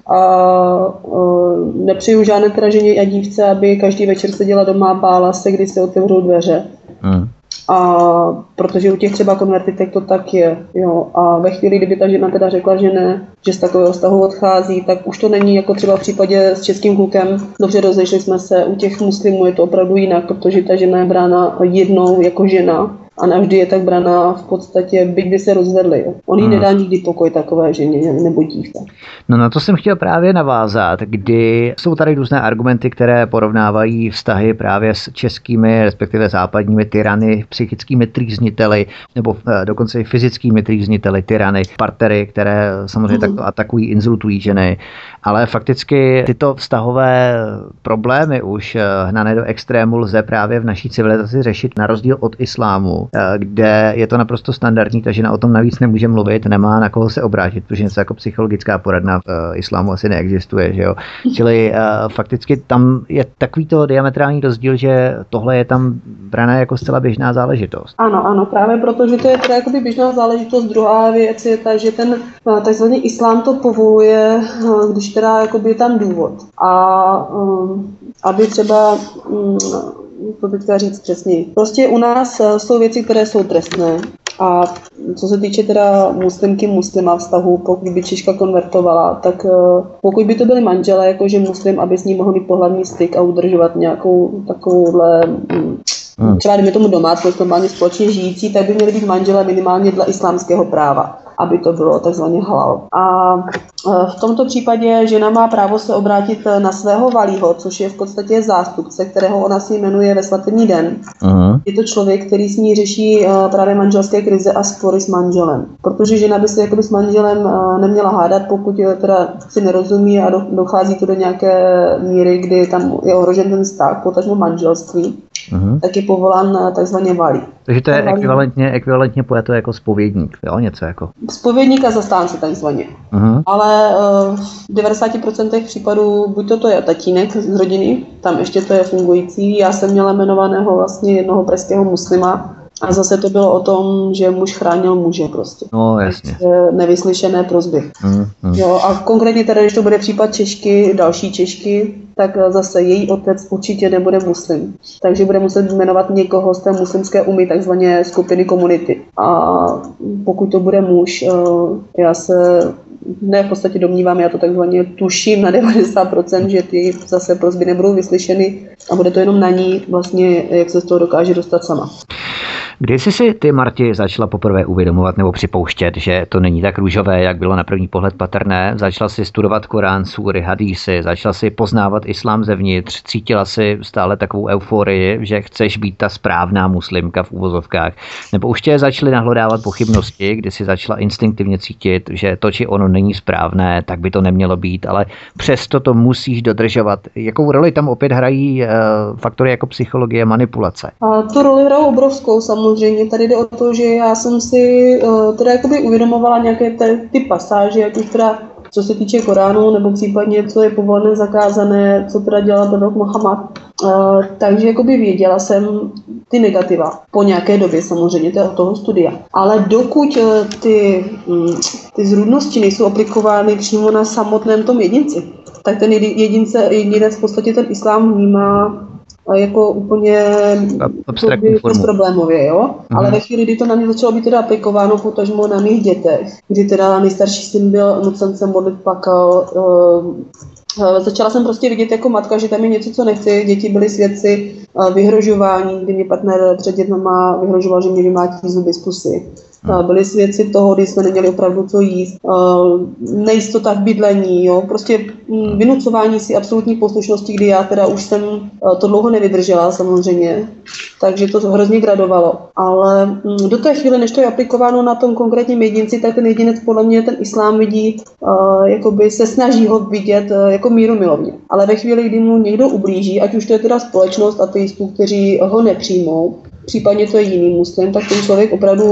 a uh, nepřeju žádné teda ženě a dívce, aby každý večer seděla doma a bála se, kdy se otevřou dveře. Hmm. A protože u těch třeba konvertitek to tak je. Jo. A ve chvíli, kdyby ta žena teda řekla, že ne, že z takového vztahu odchází, tak už to není jako třeba v případě s českým klukem. Dobře, rozešli jsme se, u těch muslimů je to opravdu jinak, protože ta žena je brána jednou jako žena. A navždy je tak braná v podstatě, byť by se rozvedli. Jo. On jí hmm. nedá nikdy pokoj takové ženě, nebo dívce. No na to jsem chtěl právě navázat, kdy jsou tady různé argumenty, které porovnávají vztahy právě s českými, respektive západními tyrany, psychickými trýzniteli, nebo dokonce i fyzickými trýzniteli, tyrany, partnery, které samozřejmě hmm. takto atakují, insultují ženy. Ale fakticky tyto vztahové problémy už hnané do extrému lze právě v naší civilizaci řešit na rozdíl od islámu, kde je to naprosto standardní, ta žena o tom navíc nemůže mluvit, nemá na koho se obrátit, protože něco jako psychologická poradna v islámu asi neexistuje, že jo. Čili fakticky tam je takovýto diametrální rozdíl, že tohle je tam brané jako zcela běžná záležitost. Ano, ano, právě protože to je teda jakoby běžná záležitost. Druhá věc je ta, že ten takzvaný islám to povoluje, když teda jakoby je tam důvod. A um, aby třeba um, to teďka říct přesněji. Prostě u nás jsou věci, které jsou trestné. A co se týče teda muslimky, muslima vztahu, pokud by Češka konvertovala, tak pokud by to byli manželé, jakože muslim, aby s ním mohl mít pohlavní styk a udržovat nějakou takovouhle hmm. třeba dejme tomu domácnost, normálně společně žijící, tak by měli být manželé minimálně dle islámského práva, aby to bylo takzvaně halal. A v tomto případě žena má právo se obrátit na svého valího, což je v podstatě zástupce, kterého ona si jmenuje ve svatební den. Uh-huh. Je to člověk, který s ní řeší právě manželské krize a spory s manželem. Protože žena by se jakoby s manželem neměla hádat, pokud teda si nerozumí a dochází to do nějaké míry, kdy tam je ohrožen ten vztah, potažmo manželství. Uh-huh. Tak je povolán takzvaně valí. Takže to je ekvivalentně, ekvivalentně pojato jako zpovědník, jo, něco jako. Zpovědník a zastánce takzvaně. Uh-huh. Ale uh, v devadesáti procentech případů buď to, to je tatínek z rodiny, tam ještě to je fungující. Já jsem měla jmenovaného vlastně jednoho pražského muslima a zase to bylo o tom, že muž chránil muže prostě. No, jasně. Nevyslyšené prosby. Uh-huh. Jo, a konkrétně teda, když to bude případ Češky, další Češky, tak zase její otec určitě nebude muslim. Takže bude muset jmenovat někoho z té muslimské umy, takzvané skupiny komunity. A pokud to bude muž, já se ne v podstatě domnívám, já to takzvaně tuším na devadesát procent, že ty zase prosby nebudou vyslyšeny a bude to jenom na ní vlastně, jak se z toho dokáže dostat sama. Kdy jsi si ty, Marti, začala poprvé uvědomovat nebo připouštět, že to není tak růžové, jak bylo na první pohled patrné? Začala si studovat Korán, súry, hadísy, začala si poznávat islám zevnitř, cítila si stále takovou euforii, že chceš být ta správná muslimka v uvozovkách? Nebo už tě začaly nahlodávat pochybnosti, kdy si začala instinktivně cítit, že to, či ono není správné, tak by to nemělo být, ale přesto to musíš dodržovat. Jakou roli tam opět hrají uh, faktory jako psychologie, manipulace? A tu roli hrajou obrovskou samozřejmě. Tady jde o to, že já jsem si uh, teda jakoby uvědomovala nějaké ty, ty pasáže, jak už teda co se týče Koránu, nebo případně, co je povolené, zakázané, co teda dělal prorok Mohamed. Uh, takže jakoby věděla jsem ty negativa. Po nějaké době samozřejmě toho studia. Ale dokud uh, ty, um, ty zrůdnosti nejsou aplikovány přímo na samotném tom jedinci, tak ten jedince, jedinec v podstatě ten islám vnímá jako úplně bezproblémově, jo? Mm. Ale ve chvíli, kdy to na mě začalo být teda aplikováno, potažmo na mých dětech, kdy teda nejstarší syn byl nucen se modlit, plakal, uh, začala jsem prostě vidět jako matka, že tam je něco, co nechci. Děti byly svědci uh, vyhrožování, kdy mě partner před dětma vyhrožoval, že mě vymátí zuby z pusy. Byli svědci toho, kdy jsme neměli opravdu co jíst, nejistota v bydlení, jo? Prostě vynucování si absolutní poslušnosti, kdy já teda už jsem to dlouho nevydržela samozřejmě, takže to hrozně gradovalo. Ale do té chvíle, než to je aplikováno na tom konkrétním jedinci, tak ten jedinec podle mě ten islám vidí, jakoby se snaží ho vidět jako mírumilovně. Ale ve chvíli, kdy mu někdo ublíží, ať už to je teda společnost ateistů, kteří ho nepřijmou, případně to je jiný muslim, tak ten člověk opravdu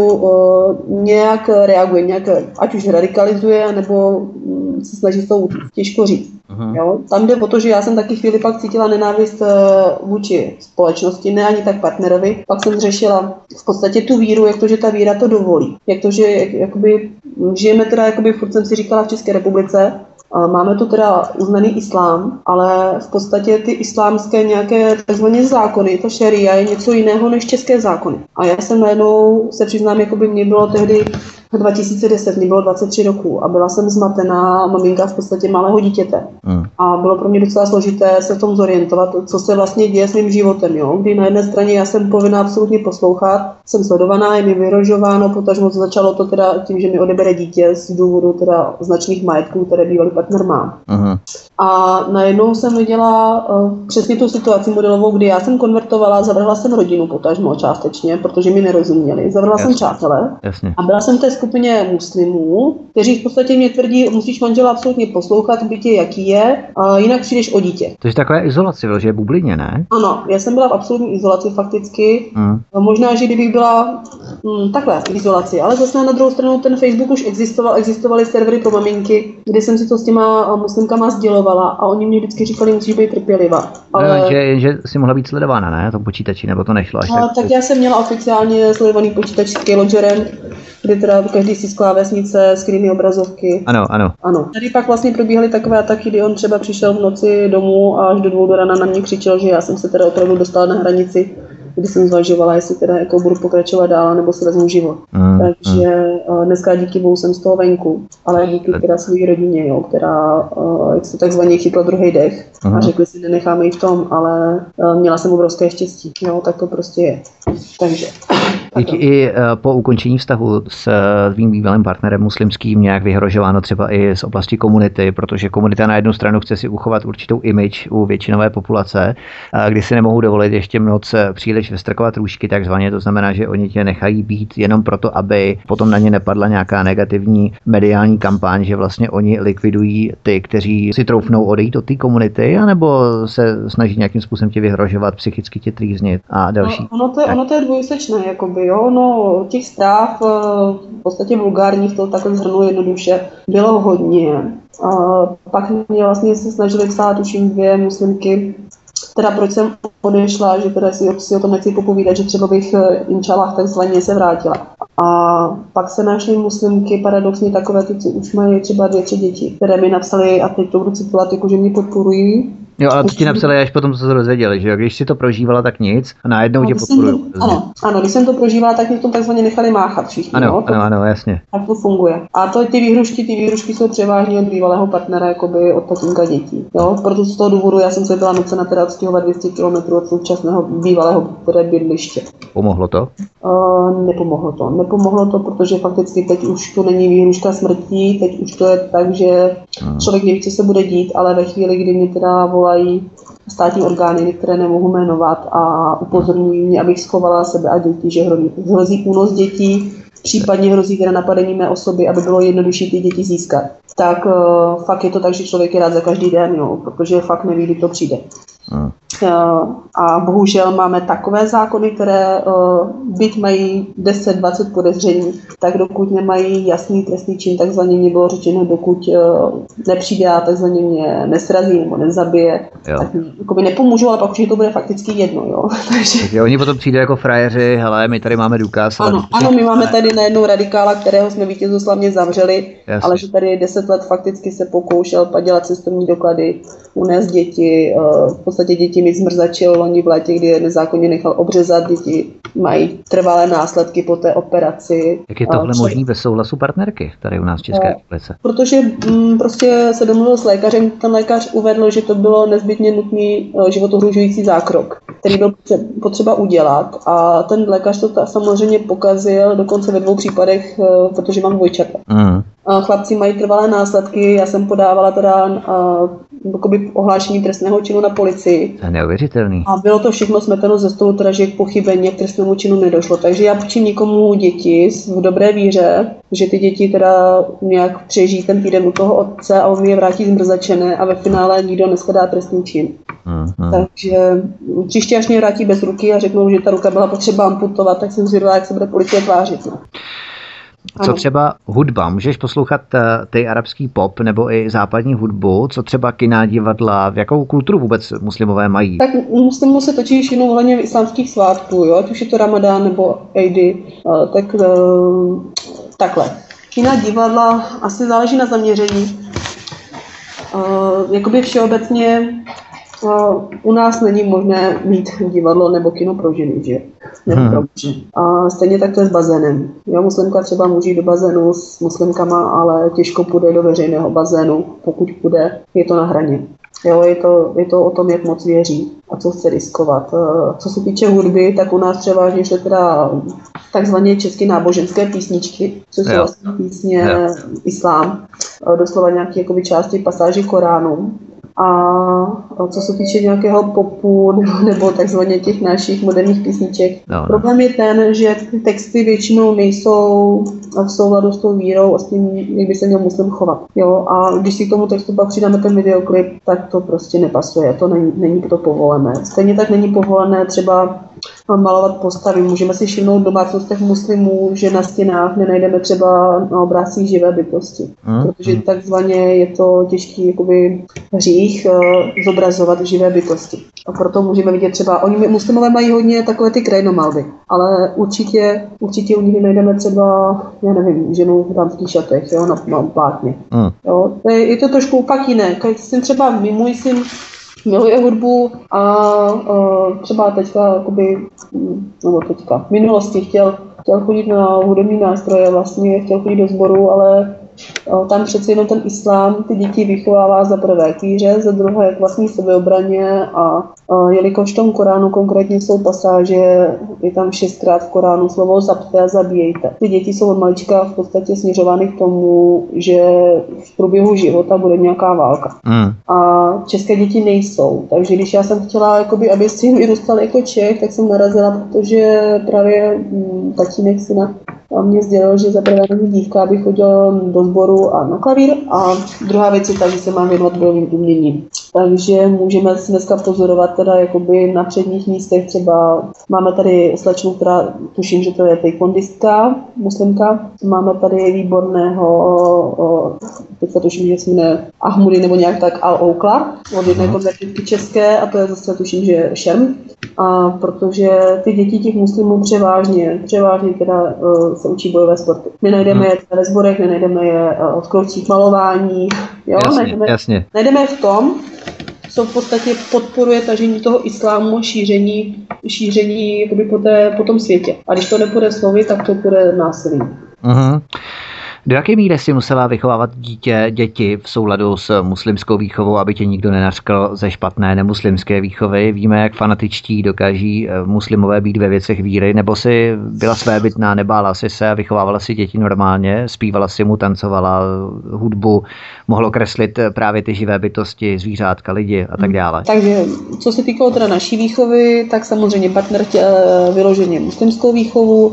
uh, nějak reaguje, nějak, ať už radikalizuje, nebo um, se snaží to těžko říct. Uh-huh. Jo? Tam jde o to, že já jsem taky chvíli pak cítila nenávist uh, vůči společnosti, ne ani tak partnerovi. Pak jsem řešila v podstatě tu víru, jak to, že ta víra to dovolí. Jak to, že jak, jakoby, žijeme teda, jakoby, furt jsem si říkala v České republice, máme tu teda uznaný islám, ale v podstatě ty islámské nějaké takzvané zákony, to šaria je něco jiného než české zákony. A já jsem najednou, se přiznám, jako by mě bylo tehdy dva tisíce deset, mě bylo dvacet tři roků a byla jsem zmatená, maminka v podstatě malého dítěte. Mm. A bylo pro mě docela složité se v tom zorientovat, co se vlastně děje s mým životem, jo? Kdy na jedné straně já jsem povinná absolutně poslouchat, jsem sledovaná, je mi vyhrožováno, potažmo začalo to teda tím, že mi odebere dítě z důvodu teda značných majetků, které bývalý partner má. Mm. A najednou jsem viděla uh, přesně tu situaci modelovou, kdy já jsem konvertovala, zavrhla jsem rodinu potažmo částečně, protože mi nerozuměli, zavrhla Jasně. jsem přátele Jasně. a byla jsem v té skupině muslimů, kteří v podstatě mě tvrdí, musíš manžela absolutně poslouchat, bytě jaký je, a jinak přijdeš o dítě. To je takové izolaci, že je bublině, ne? Ano, já jsem byla v absolutní izolaci fakticky. Mm. Možná, že kdybych byla hm, takhle v izolaci, ale zase na druhou stranu ten Facebook už existoval, existovaly servery pro maminky, kde jsem si to s těma muslimkama sdělovala a oni mě vždycky říkali, musíš být trpělivá. Ale... No, že, že jsi mohla být sledována, ne? Na tom počítači, nebo to nešlo až tak? Tak já jsem měla oficiálně sledovaný počítač s Keyloggerem, kde teda každý si z klávesnice, screeny, obrazovky. Ano, ano. Ano. Tady pak vlastně probíhaly takové ataky, kdy on třeba přišel v noci domů a až do dvou do rána na mě křičel, že já jsem se teda opravdu dostala na hranici, kdy jsem zvažovala, jestli teda jako budu pokračovat dál, nebo si vezmu život. Mm, Takže mm. dneska díky bohu jsem z toho venku, ale díky teda své rodině, jo, která, jak se takzvaně chytla druhý dech mm. a řekli si, nenecháme ji v tom, ale měla jsem obrovské štěstí. Jo, tak to prostě je. Takže... Teď i po ukončení vztahu s tvým bývalým partnerem muslimským nějak vyhrožováno třeba i z oblasti komunity, protože komunita na jednu stranu chce si uchovat určitou image u většinové populace, kdy si nemohou dovolit ještě moc příliš vystrkovat růžky takzvaně, to znamená, že oni tě nechají být jenom proto, aby potom na ně nepadla nějaká negativní mediální kampaň, že vlastně oni likvidují ty, kteří si troufnou odejít od té komunity, anebo se snaží nějakým způsobem tě vyhrožovat, psychicky tě trýznit a další. No, ono, to je, ono to je dvojsečné, jakoby. Jo, no, těch zpráv v podstatě vulgárních, to takhle zhrnu jednoduše, bylo hodně. A pak mě vlastně se snažili psát tuším dvě muslimky, teda proč jsem odešla, že teda si, si o tom nechci popovídat, že třeba bych inšallah takzvaně se vrátila. A pak se našly muslimky paradoxně takové ty, co už mají třeba dvě, tři děti, které mi napsaly, a teď to budu citovat, jako že mě podporují. Jo, ale to ti napsali až potom, co se dozvěděli, že jo? Když si to prožívala, tak nic a najednou tě podporují. Ano, ano, když jsem to prožívala, tak mě v tom takzvaně nechali máchat všichni. Ano, no? ano, ano, jasně. Tak to funguje. A to ty výhrušky, ty výhrušky jsou převážně od bývalého partnera, jakoby od tatínka dětí. Jo? Proto z toho důvodu já jsem se byla nucena teda odstěhovat dvě stě kilometrů od současného bývalého které bydliště. Pomohlo to? Uh, nepomohlo to. Nepomohlo to, protože fakticky teď už to není výhruška smrti, teď už to je tak, že hmm. člověk neví, co se bude dít, ale ve chvíli, kdy mě teda volají státní orgány, které nemohu jmenovat a upozorňují mě, abych schovala sebe a děti, že hrozí, hrozí únos dětí, případně hrozí teda napadení mé osoby, aby bylo jednodušší ty děti získat. Tak uh, fakt je to tak, že člověk je rád za každý den, jo, protože fakt neví, kdy to přijde. Hmm. A bohužel máme takové zákony, které byť mají deset dvacet podezření, tak dokud nemají jasný trestný čin, takzvaně mě bylo řečeno, dokud nepřijde a takzvaně mě nesrazí nebo nezabije, jo. tak mi nepomůžu, ale pak už to bude fakticky jedno. Jo. Takže... Takže oni potom přijde jako frajeři, hele, my tady máme důkaz. Ano, ale... ano, my máme tady najednou radikála, kterého jsme vítězoslavně zavřeli, Jasně. ale že tady deset let fakticky se pokoušel padělat cestovní doklady, unést děti, v podstatě děti mi zmrzačil loni v létě, kdy je nezákonně nechal obřezat, děti mají trvalé následky po té operaci. Jak je tohle Če... možný bez souhlasu partnerky tady u nás v České republice? Protože m, prostě se domluvil s lékařem, ten lékař uvedl, že to bylo nezbytně nutný životohrožující zákrok, který byl potřeba udělat a ten lékař to ta, samozřejmě pokazil, dokonce ve dvou případech, protože mám dvojčata. Mm. Chlapci mají trvalé následky, já jsem podávala teda uh, ohlášení trestného činu na policii. To je neuvěřitelný. A bylo to všechno smeteno ze stolu, teda, že k pochybení k trestnému činu nedošlo. Takže já půjčím nikomu děti v dobré víře, že ty děti teda nějak přežijí ten týden u toho otce a on mi je vrátí zmrzačené a ve finále nikdo neshledá trestný čin. Hmm, hmm. Takže příště, až mě vrátí bez ruky a řeknou, že ta ruka byla potřeba amputovat, tak jsem zvědavá, jak se bude policie tvářit. No. Co třeba hudba? Můžeš poslouchat ty arabský pop nebo i západní hudbu? Co třeba kina, divadla? V jakou kulturu vůbec muslimové mají? Tak muslimů se točí jenom hlavně v islámských svátků, jo? Ať už je to Ramadán nebo Ejdy. Tak takhle. Kina, divadla, asi záleží na zaměření. Jakoby všeobecně u nás není možné mít divadlo nebo kino pro ženy, že? Nebo pro muže. A stejně tak to je s bazénem. Jo, muslimka třeba může jít do bazénu s muslimkama, ale těžko půjde do veřejného bazénu. Pokud půjde, je to na hraně. Jo, je to, je to o tom, jak moc věří a co chce riskovat. Co se týče hudby, tak u nás převážně šly teda takzvané české náboženské písničky, což jsou vlastně písně jo. islám. Doslova nějaké jakoby, části pasáží Koránu. A co se týče nějakého popu nebo, nebo takzvaně těch našich moderních písniček, no, no. problém je ten, že ty texty většinou nejsou v souladu s tou vírou a s tím, jak by se měl muslim chovat. Jo? A když si k tomu textu pak přidáme ten videoklip, tak to prostě nepasuje, to není, není to povolené. Stejně tak není povolené třeba malovat postavy. Můžeme si všimnout v domácnostech muslimů, že na stěnách nenajdeme třeba na obrázcích živé bytosti. Hmm. Protože takzvaně je to těžký jakoby hřích uh, zobrazovat živé bytosti. A proto můžeme vidět třeba, oni muslimové mají hodně takové ty krajinomalby, ale určitě, určitě u nich najdeme třeba, já nevím, ženu v dámských šatech, jo, na, na plátně. Hmm. Jo, je, je to trošku opak jiné. Jsem třeba můj syn miluje hudbu a, a třeba teďka, jakoby, nebo teďka, v minulosti chtěl, chtěl chodit na hudební nástroje, vlastně chtěl chodit do sboru, ale tam přece jenom ten islám ty děti vychovává za prvé k víře, za druhé k vlastní sebeobraně a, a jelikož v tom Koránu konkrétně jsou pasáže, je tam šestkrát v Koránu slovo zabte a zabíjejte. Ty děti jsou od malička v podstatě směřovány k tomu, že v průběhu života bude nějaká válka. Mm. A české děti nejsou, takže když já jsem chtěla, jakoby, aby syn vyrůstal jako Čech, tak jsem narazila, protože právě m, tatínek syna a mě sdělil, že za prvé není dívka, aby chodil do sboru a na klavír a druhá věc je ta, že se mám věnovat bojovým uměním. Takže můžeme si dneska pozorovat teda jakoby na předních místech třeba máme tady slečnu, která tuším, že to je taekwondistka, muslimka. Máme tady výborného, o, teďka tuším, že se jmenuje Ahmudi nebo nějak tak Al-Oukla od jedné koncertky české a to je zase tuším, že Šerm. A protože ty děti těch muslimů převážně, převážně teda uh, se učí bojové sporty. Nenajdeme je ve sborech, nenajdeme je uh, v kroužcích malování, jo, jasně, najdeme, jasně. najdeme je v tom, co v podstatě podporuje tažení toho islámu, šíření, šíření jakoby po, té, po tom světě. A když to nepůjde slovy, tak to půjde násilí. Uh-huh. Do jaké míry si musela vychovávat dítě, děti v souladu s muslimskou výchovou, aby tě nikdo nenařkl ze špatné nemuslimské výchovy? Víme, jak fanatičtí dokáží muslimové být ve věcech víry, nebo si byla svébytná, nebála si se a vychovávala si děti normálně, zpívala si mu, tancovala hudbu, mohlo kreslit právě ty živé bytosti, zvířátka, lidi a tak dále. Takže co se týkalo teda naší výchovy, tak samozřejmě partner tě, vyloženě muslimskou výchovu.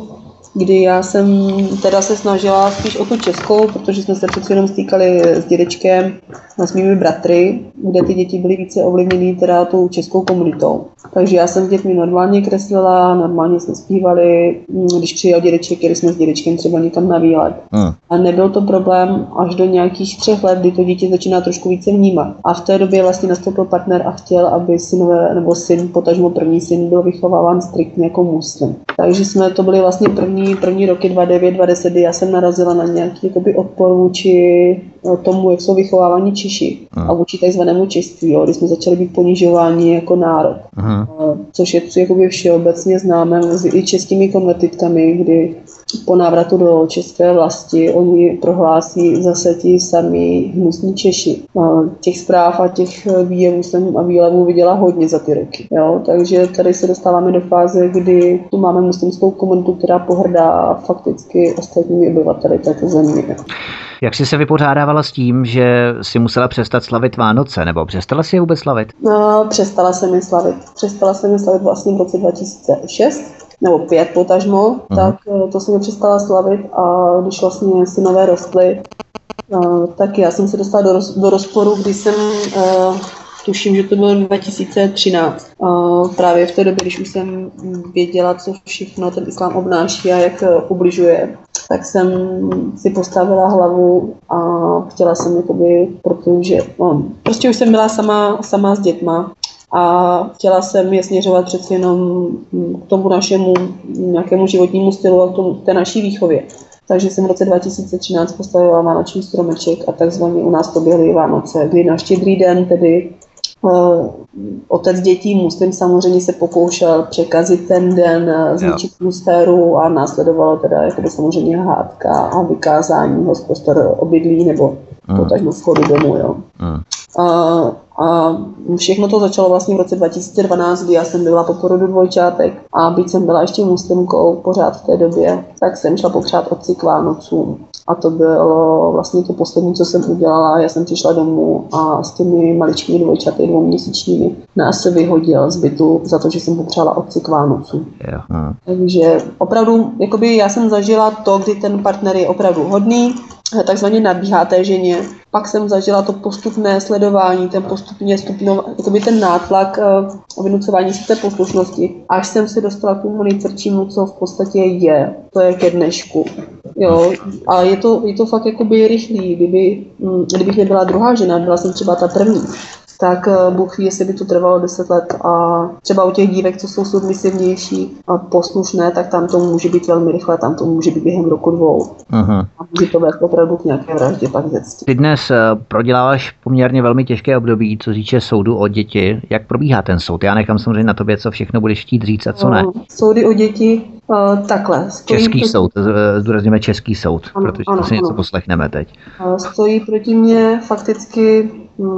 kdy já jsem teda se snažila spíš o tu českou, protože jsme se přece jenom stýkali s dědečkem a s mými bratry, kde ty děti byly více ovlivněny teda tou českou komunitou. Takže já jsem s dětmi normálně kreslila, normálně jsme zpívali, když přijel dědeček, jeli jsme s dědečkem třeba někam na výlet. Hmm. A nebyl to problém až do nějakých třech let, kdy to dítě začíná trošku více vnímat. A v té době vlastně nastoupil partner a chtěl, aby synové, nebo syn, potažmo první syn, byl vychováván striktně jako muslim. Takže jsme to byli vlastně první, první roky dva devět, dva deset, kdy já jsem narazila na nějaký jakoby odpor vůči tomu, jak jsou vychováváni Češi a vůči takzvanému čeství, jo, kdy jsme začali být ponižováni jako národ. Aha. Což je jakoby všeobecně známé i českými konvertitkami, kdy po návratu do české vlasti oni prohlásí zase ti sami hnusní Češi. Těch zpráv a těch výjevů jsem a výlevů viděla hodně za ty roky. Jo? Takže tady se dostáváme do fáze, kdy tu máme muslimskou komunitu, která pohrdá fakticky ostatními obyvateli této země. Jak jsi se vypořádávala s tím, že si musela přestat slavit Vánoce, nebo přestala si je vůbec slavit? No, přestala jsem je slavit. Přestala jsem je slavit vlastně v roce dva tisíce šest, nebo pět potažmo, uh-huh. tak to jsem je přestala slavit a když vlastně synové rostly, tak já jsem se dostala do, roz, do rozporu, kdy jsem... Uh, tuším, že to bylo dva tisíce třináct. Uh, právě v té době, když už jsem věděla, co všechno ten islám obnáší a jak ubližuje, tak jsem si postavila hlavu a chtěla jsem jakoby, protože no, prostě už jsem byla sama, sama s dětma a chtěla jsem je směřovat přeci jenom k tomu našemu nějakému životnímu stylu a k tomu, té naší výchově. Takže jsem v roce dva tisíce třináct postavila vánoční stromeček a takzvaně u nás proběhly Vánoce, kdy na Štědrý den tedy Uh, otec dětí muslim samozřejmě se pokoušel překazit ten den, zničit atmosféru a následovalo teda jakoby samozřejmě hádka a vykázání ho z prostor obydlí nebo mm. potažmo vchodu domů. Jo. Mm. Uh, a všechno to začalo vlastně v roce dva tisíce dvanáct, kdy já jsem byla po porodu dvojčátek a byť jsem byla ještě muslimkou pořád v té době, tak jsem šla popřát otci k Vánocům. A to bylo vlastně to poslední, co jsem udělala. Já jsem přišla domů a s těmi maličkými dvojčaty dvouměsíčními nás se vyhodil z bytu za to, že jsem popřála otci k Vánocu. Yeah. Hmm. Takže opravdu, jakoby já jsem zažila to, kdy ten partner je opravdu hodný, takzvaně nabíhá té ženě. Pak jsem zažila to postupné sledování, ten postupně stupňov, jakoby ten nátlak o vynucování si té poslušnosti. Až jsem se dostala k tomu nejtvrdšímu, co v podstatě je. To je ke dnešku. Jo, a je to, je to fakt jakoby rychlý. Kdyby, kdybych nebyla druhá žena, byla jsem třeba ta první, tak Bůh ví, jestli by to trvalo deset let a třeba u těch dívek, co jsou submisivnější a poslušné, tak tam to může být velmi rychle, tam to může být během roku dvou. Uh-huh. A může to vést opravdu k nějaké vraždě pak dětství. Ty dnes proděláváš poměrně velmi těžké období, co týče soudu o děti. Jak probíhá ten soud? Já nechám samozřejmě na tobě, co všechno budeš chtít říct a co ne. Soudy o děti uh, takhle. Český proti... soud, zdůrazněme český soud, ano, protože ano, to si ano. něco poslechneme teď. Stojí proti mně fakticky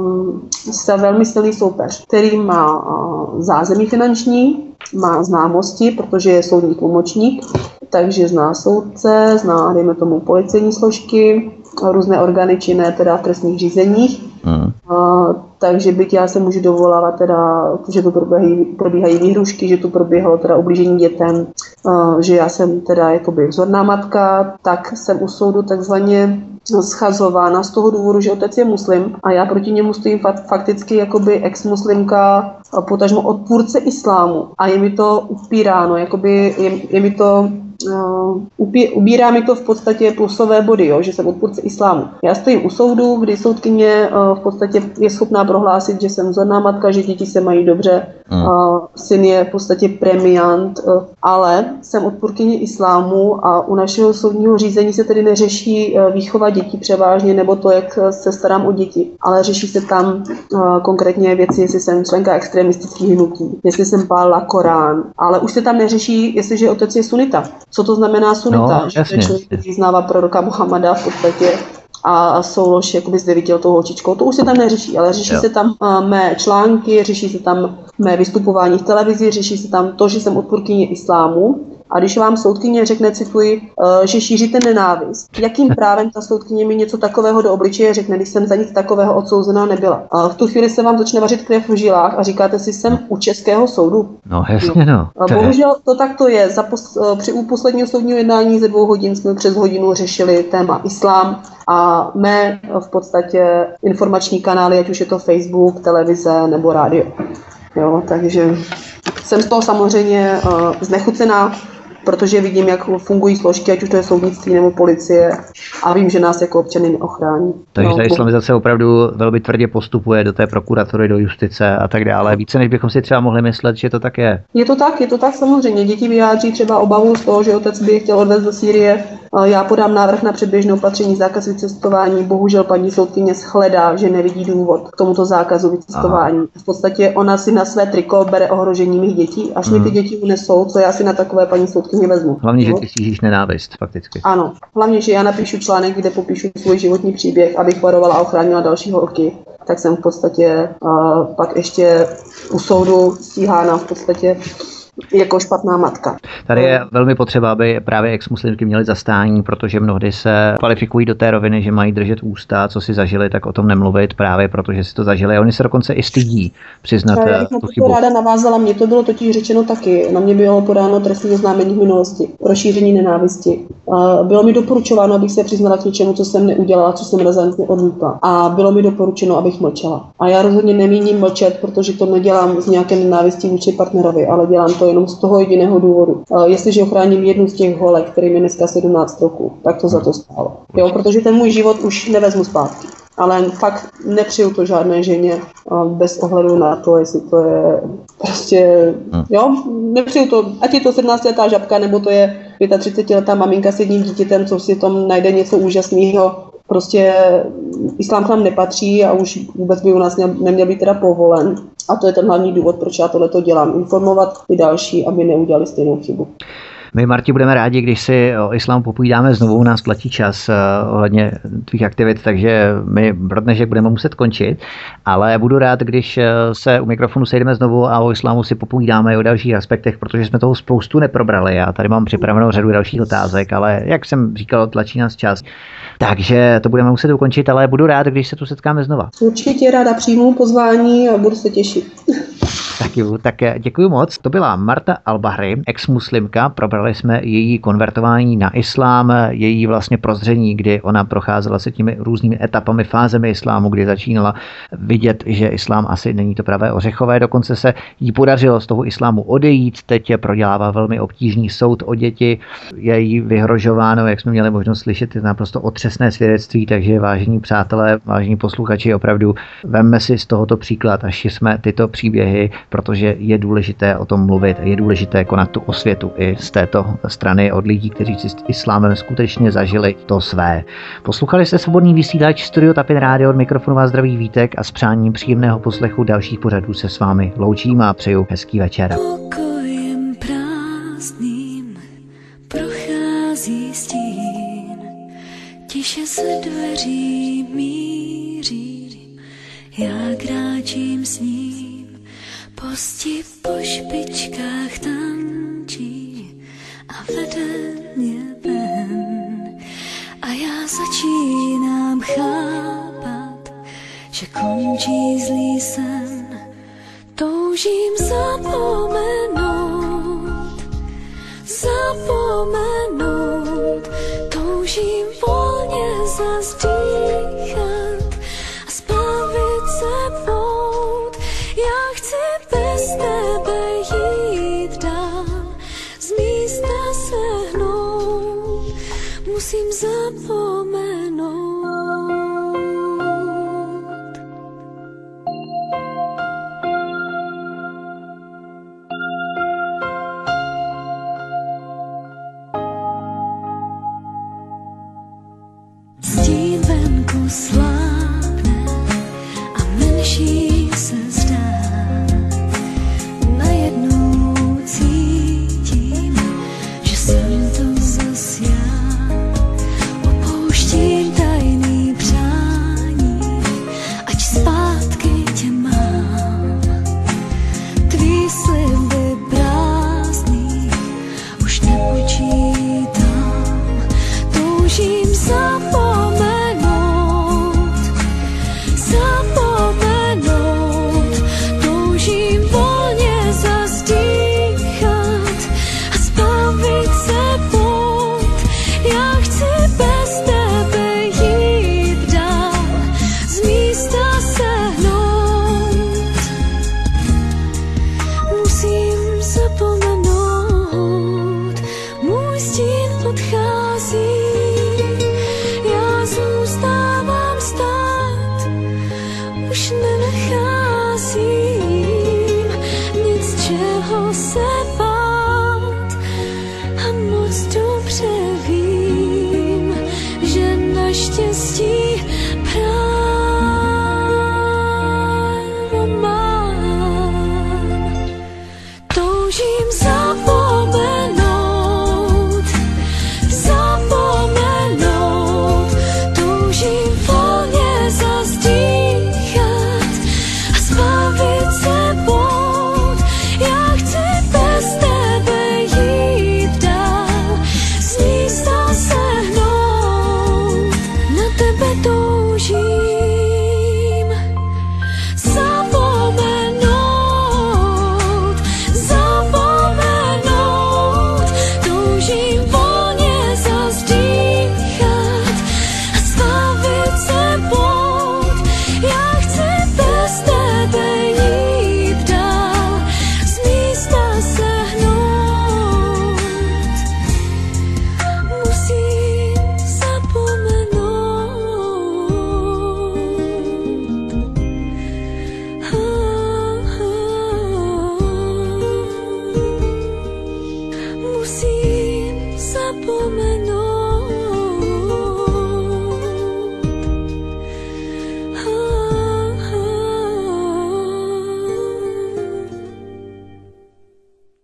se velmi silný soupeř, který má zázemí finanční, má známosti, protože je soudní tlumočník, takže zná soudce, zná, dejme tomu, policejní složky, různé orgány činné teda v trestních řízeních. Hmm. A, takže byť já se můžu dovolávat teda, že tu probíhají, probíhají výhrušky, že tu probíhalo teda ublížení dětem, a, že já jsem teda jakoby vzorná matka, tak jsem u soudu takzvaně schazována z toho důvodu, že otec je muslim a já proti němu stojím fakticky jakoby ex-muslimka, potažmo odpůrce islámu a je mi to upíráno, jakoby je, je mi to Uh, upí, ubírá mi to v podstatě plusové body, jo, že jsem odpůrce islámu. Já stojím u soudu, kdy soudkyně uh, v podstatě je schopná prohlásit, že jsem vzorná matka, že děti se mají dobře, hmm. uh, syn je v podstatě premiant, uh, ale jsem odpůrkyně islámu a u našeho soudního řízení se tedy neřeší uh, výchova dětí převážně, nebo to, jak se starám o děti, ale řeší se tam uh, konkrétně věci, jestli jsem členka extremistických hnutí, jestli jsem pálila Korán, ale už se tam neřeší, jestliže otec je sunita. Co to znamená sunita? No, že jasně. to je člověk, který vyznává proroka Muhammada v podstatě a soulož jakoby s devítiletou holčičkou. To už se tam neřeší, ale řeší jo. se tam uh, mé články, řeší se tam mé vystupování v televizi, řeší se tam to, že jsem odpůrkyně islámu A když vám soudkyně řekne, cituji, že šíříte nenávist, jakým právem ta soudkyně mi něco takového do obličeje řekne, když jsem za nic takového odsouzená nebyla? A v tu chvíli se vám začne vařit krev v žilách a říkáte si, jsem u českého soudu. No jasně no. To bohužel to tak to je. Za pos, při u posledního soudního jednání ze dvou hodin jsme přes hodinu řešili téma islám a mé v podstatě informační kanály, ať už je to Facebook, televize nebo rádio. Jo, takže jsem z toho samozřejmě uh, znechucená, protože vidím, jak fungují složky, ať už to je soudnictví nebo policie a vím, že nás jako občany neochrání. Takže no, ta islamizace opravdu velmi tvrdě postupuje do té prokuratury, do justice a tak dále. Více, než bychom si třeba mohli myslet, že to tak je. Je to tak, je to tak samozřejmě. Děti vyjádří třeba obavu z toho, že otec by je chtěl odvést do Sýrie. Já podám návrh na předběžné opatření zákaz vycestování. Bohužel paní soudkyně shledá, že nevidí důvod k tomuto zákazu vycestování. Aha. V podstatě ona si na své triko bere ohrožení mých dětí, až hmm. mi ty děti unesou, co já si na takové paní soudkyně vezmu. Hlavně, že ty stížíš nenávist, fakticky. Ano, hlavně, že já napíšu článek, kde popíšu svůj životní příběh, abych varovala a ochránila další holky. Tak jsem v podstatě uh, pak ještě u soudu stíhána v podstatě jako špatná matka. Tady je velmi potřeba, aby právě ex-muslimky měly zastání, protože mnohdy se kvalifikují do té roviny, že mají držet ústa, co si zažili, tak o tom nemluvit právě, protože si to zažili. A oni se dokonce i stydí přiznat já bych tu na chybu. To ráda navázala, mně to bylo totiž řečeno taky. Na mě bylo podáno trestní oznámení v minulosti, rozšíření nenávisti. Bylo mi doporučováno, abych se přiznala k něčemu, co jsem neudělala, co jsem razantně odmítla. A bylo mi doporučeno, abych mlčela. A já rozhodně nemíním mlčet, protože to nedělám z nějaké nenávisti vůči partnerovi, ale dělám to jenom z toho jediného důvodu. Jestliže ochráním jednu z těch holek, kterým je dneska sedmnáct roků, tak to za to stálo. Jo, protože ten můj život už nevezmu zpátky. Ale fakt nepřeju to žádné ženě bez ohledu na to, jestli to je prostě, jo, nepřeju to, ať je to sedmnáctiletá žabka, nebo to je třicetiletá maminka s jedním dítětem, co si tam najde něco úžasného. Prostě islám k nám nepatří a už vůbec by u nás neměl být teda povolen. A to je ten hlavní důvod, proč já tohleto dělám. Informovat i další, aby neudělali stejnou chybu. My, Marti, budeme rádi, když si o islámu popovídáme znovu, u nás platí čas uh, ohledně tvých aktivit, takže my pro dnešek budeme muset končit, ale budu rád, když se u mikrofonu sejdeme znovu a o islámu si popovídáme i o dalších aspektech, protože jsme toho spoustu neprobrali. Já tady mám připravenou řadu dalších otázek, ale jak jsem říkal, tlačí nás čas. Takže to budeme muset ukončit, ale budu rád, když se tu setkáme znova. Určitě ráda přijmu pozvání a budu se těšit. Tak jo, tak děkuji moc. To byla Marta Al-Bahri, ex-muslimka. Probrali jsme její konvertování na islám, její vlastně prozření, kdy ona procházela se těmi různými etapami, fázemi islámu, kdy začínala vidět, že islám asi není to pravé ořechové. Dokonce se jí podařilo z toho islámu odejít. Teď prodělává velmi obtížný soud o děti. Je jí vyhrožováno, jak jsme měli možnost slyšet, je naprosto otřesné svědectví, takže vážení přátelé, vážení posluchači, opravdu vemme si z tohoto příklad a šiřme tyto příběhy, protože je důležité o tom mluvit, je důležité konat tu osvětu i z této strany od lidí, kteří si s islámem skutečně zažili to své. Poslouchali jste Svobodný vysílač Studio Tapin Rádio, od mikrofonu vás zdraví Vítek a s přáním příjemného poslechu dalších pořadů se s vámi loučím a přeju hezký večer. Pokojem prázdným prochází stín, tiše se dveří míří, já kráčím s ním. Posti po špičkách tančí a vede mě ven. A já začínám chápat, že končí zlý sen. Toužím zapomenout, zapomenout. Toužím volně zazdýchat a zbavit se pout. Já chci bez tebe jít dál, z místa se hnout, musím zapomenout. Stín venku slábne a menší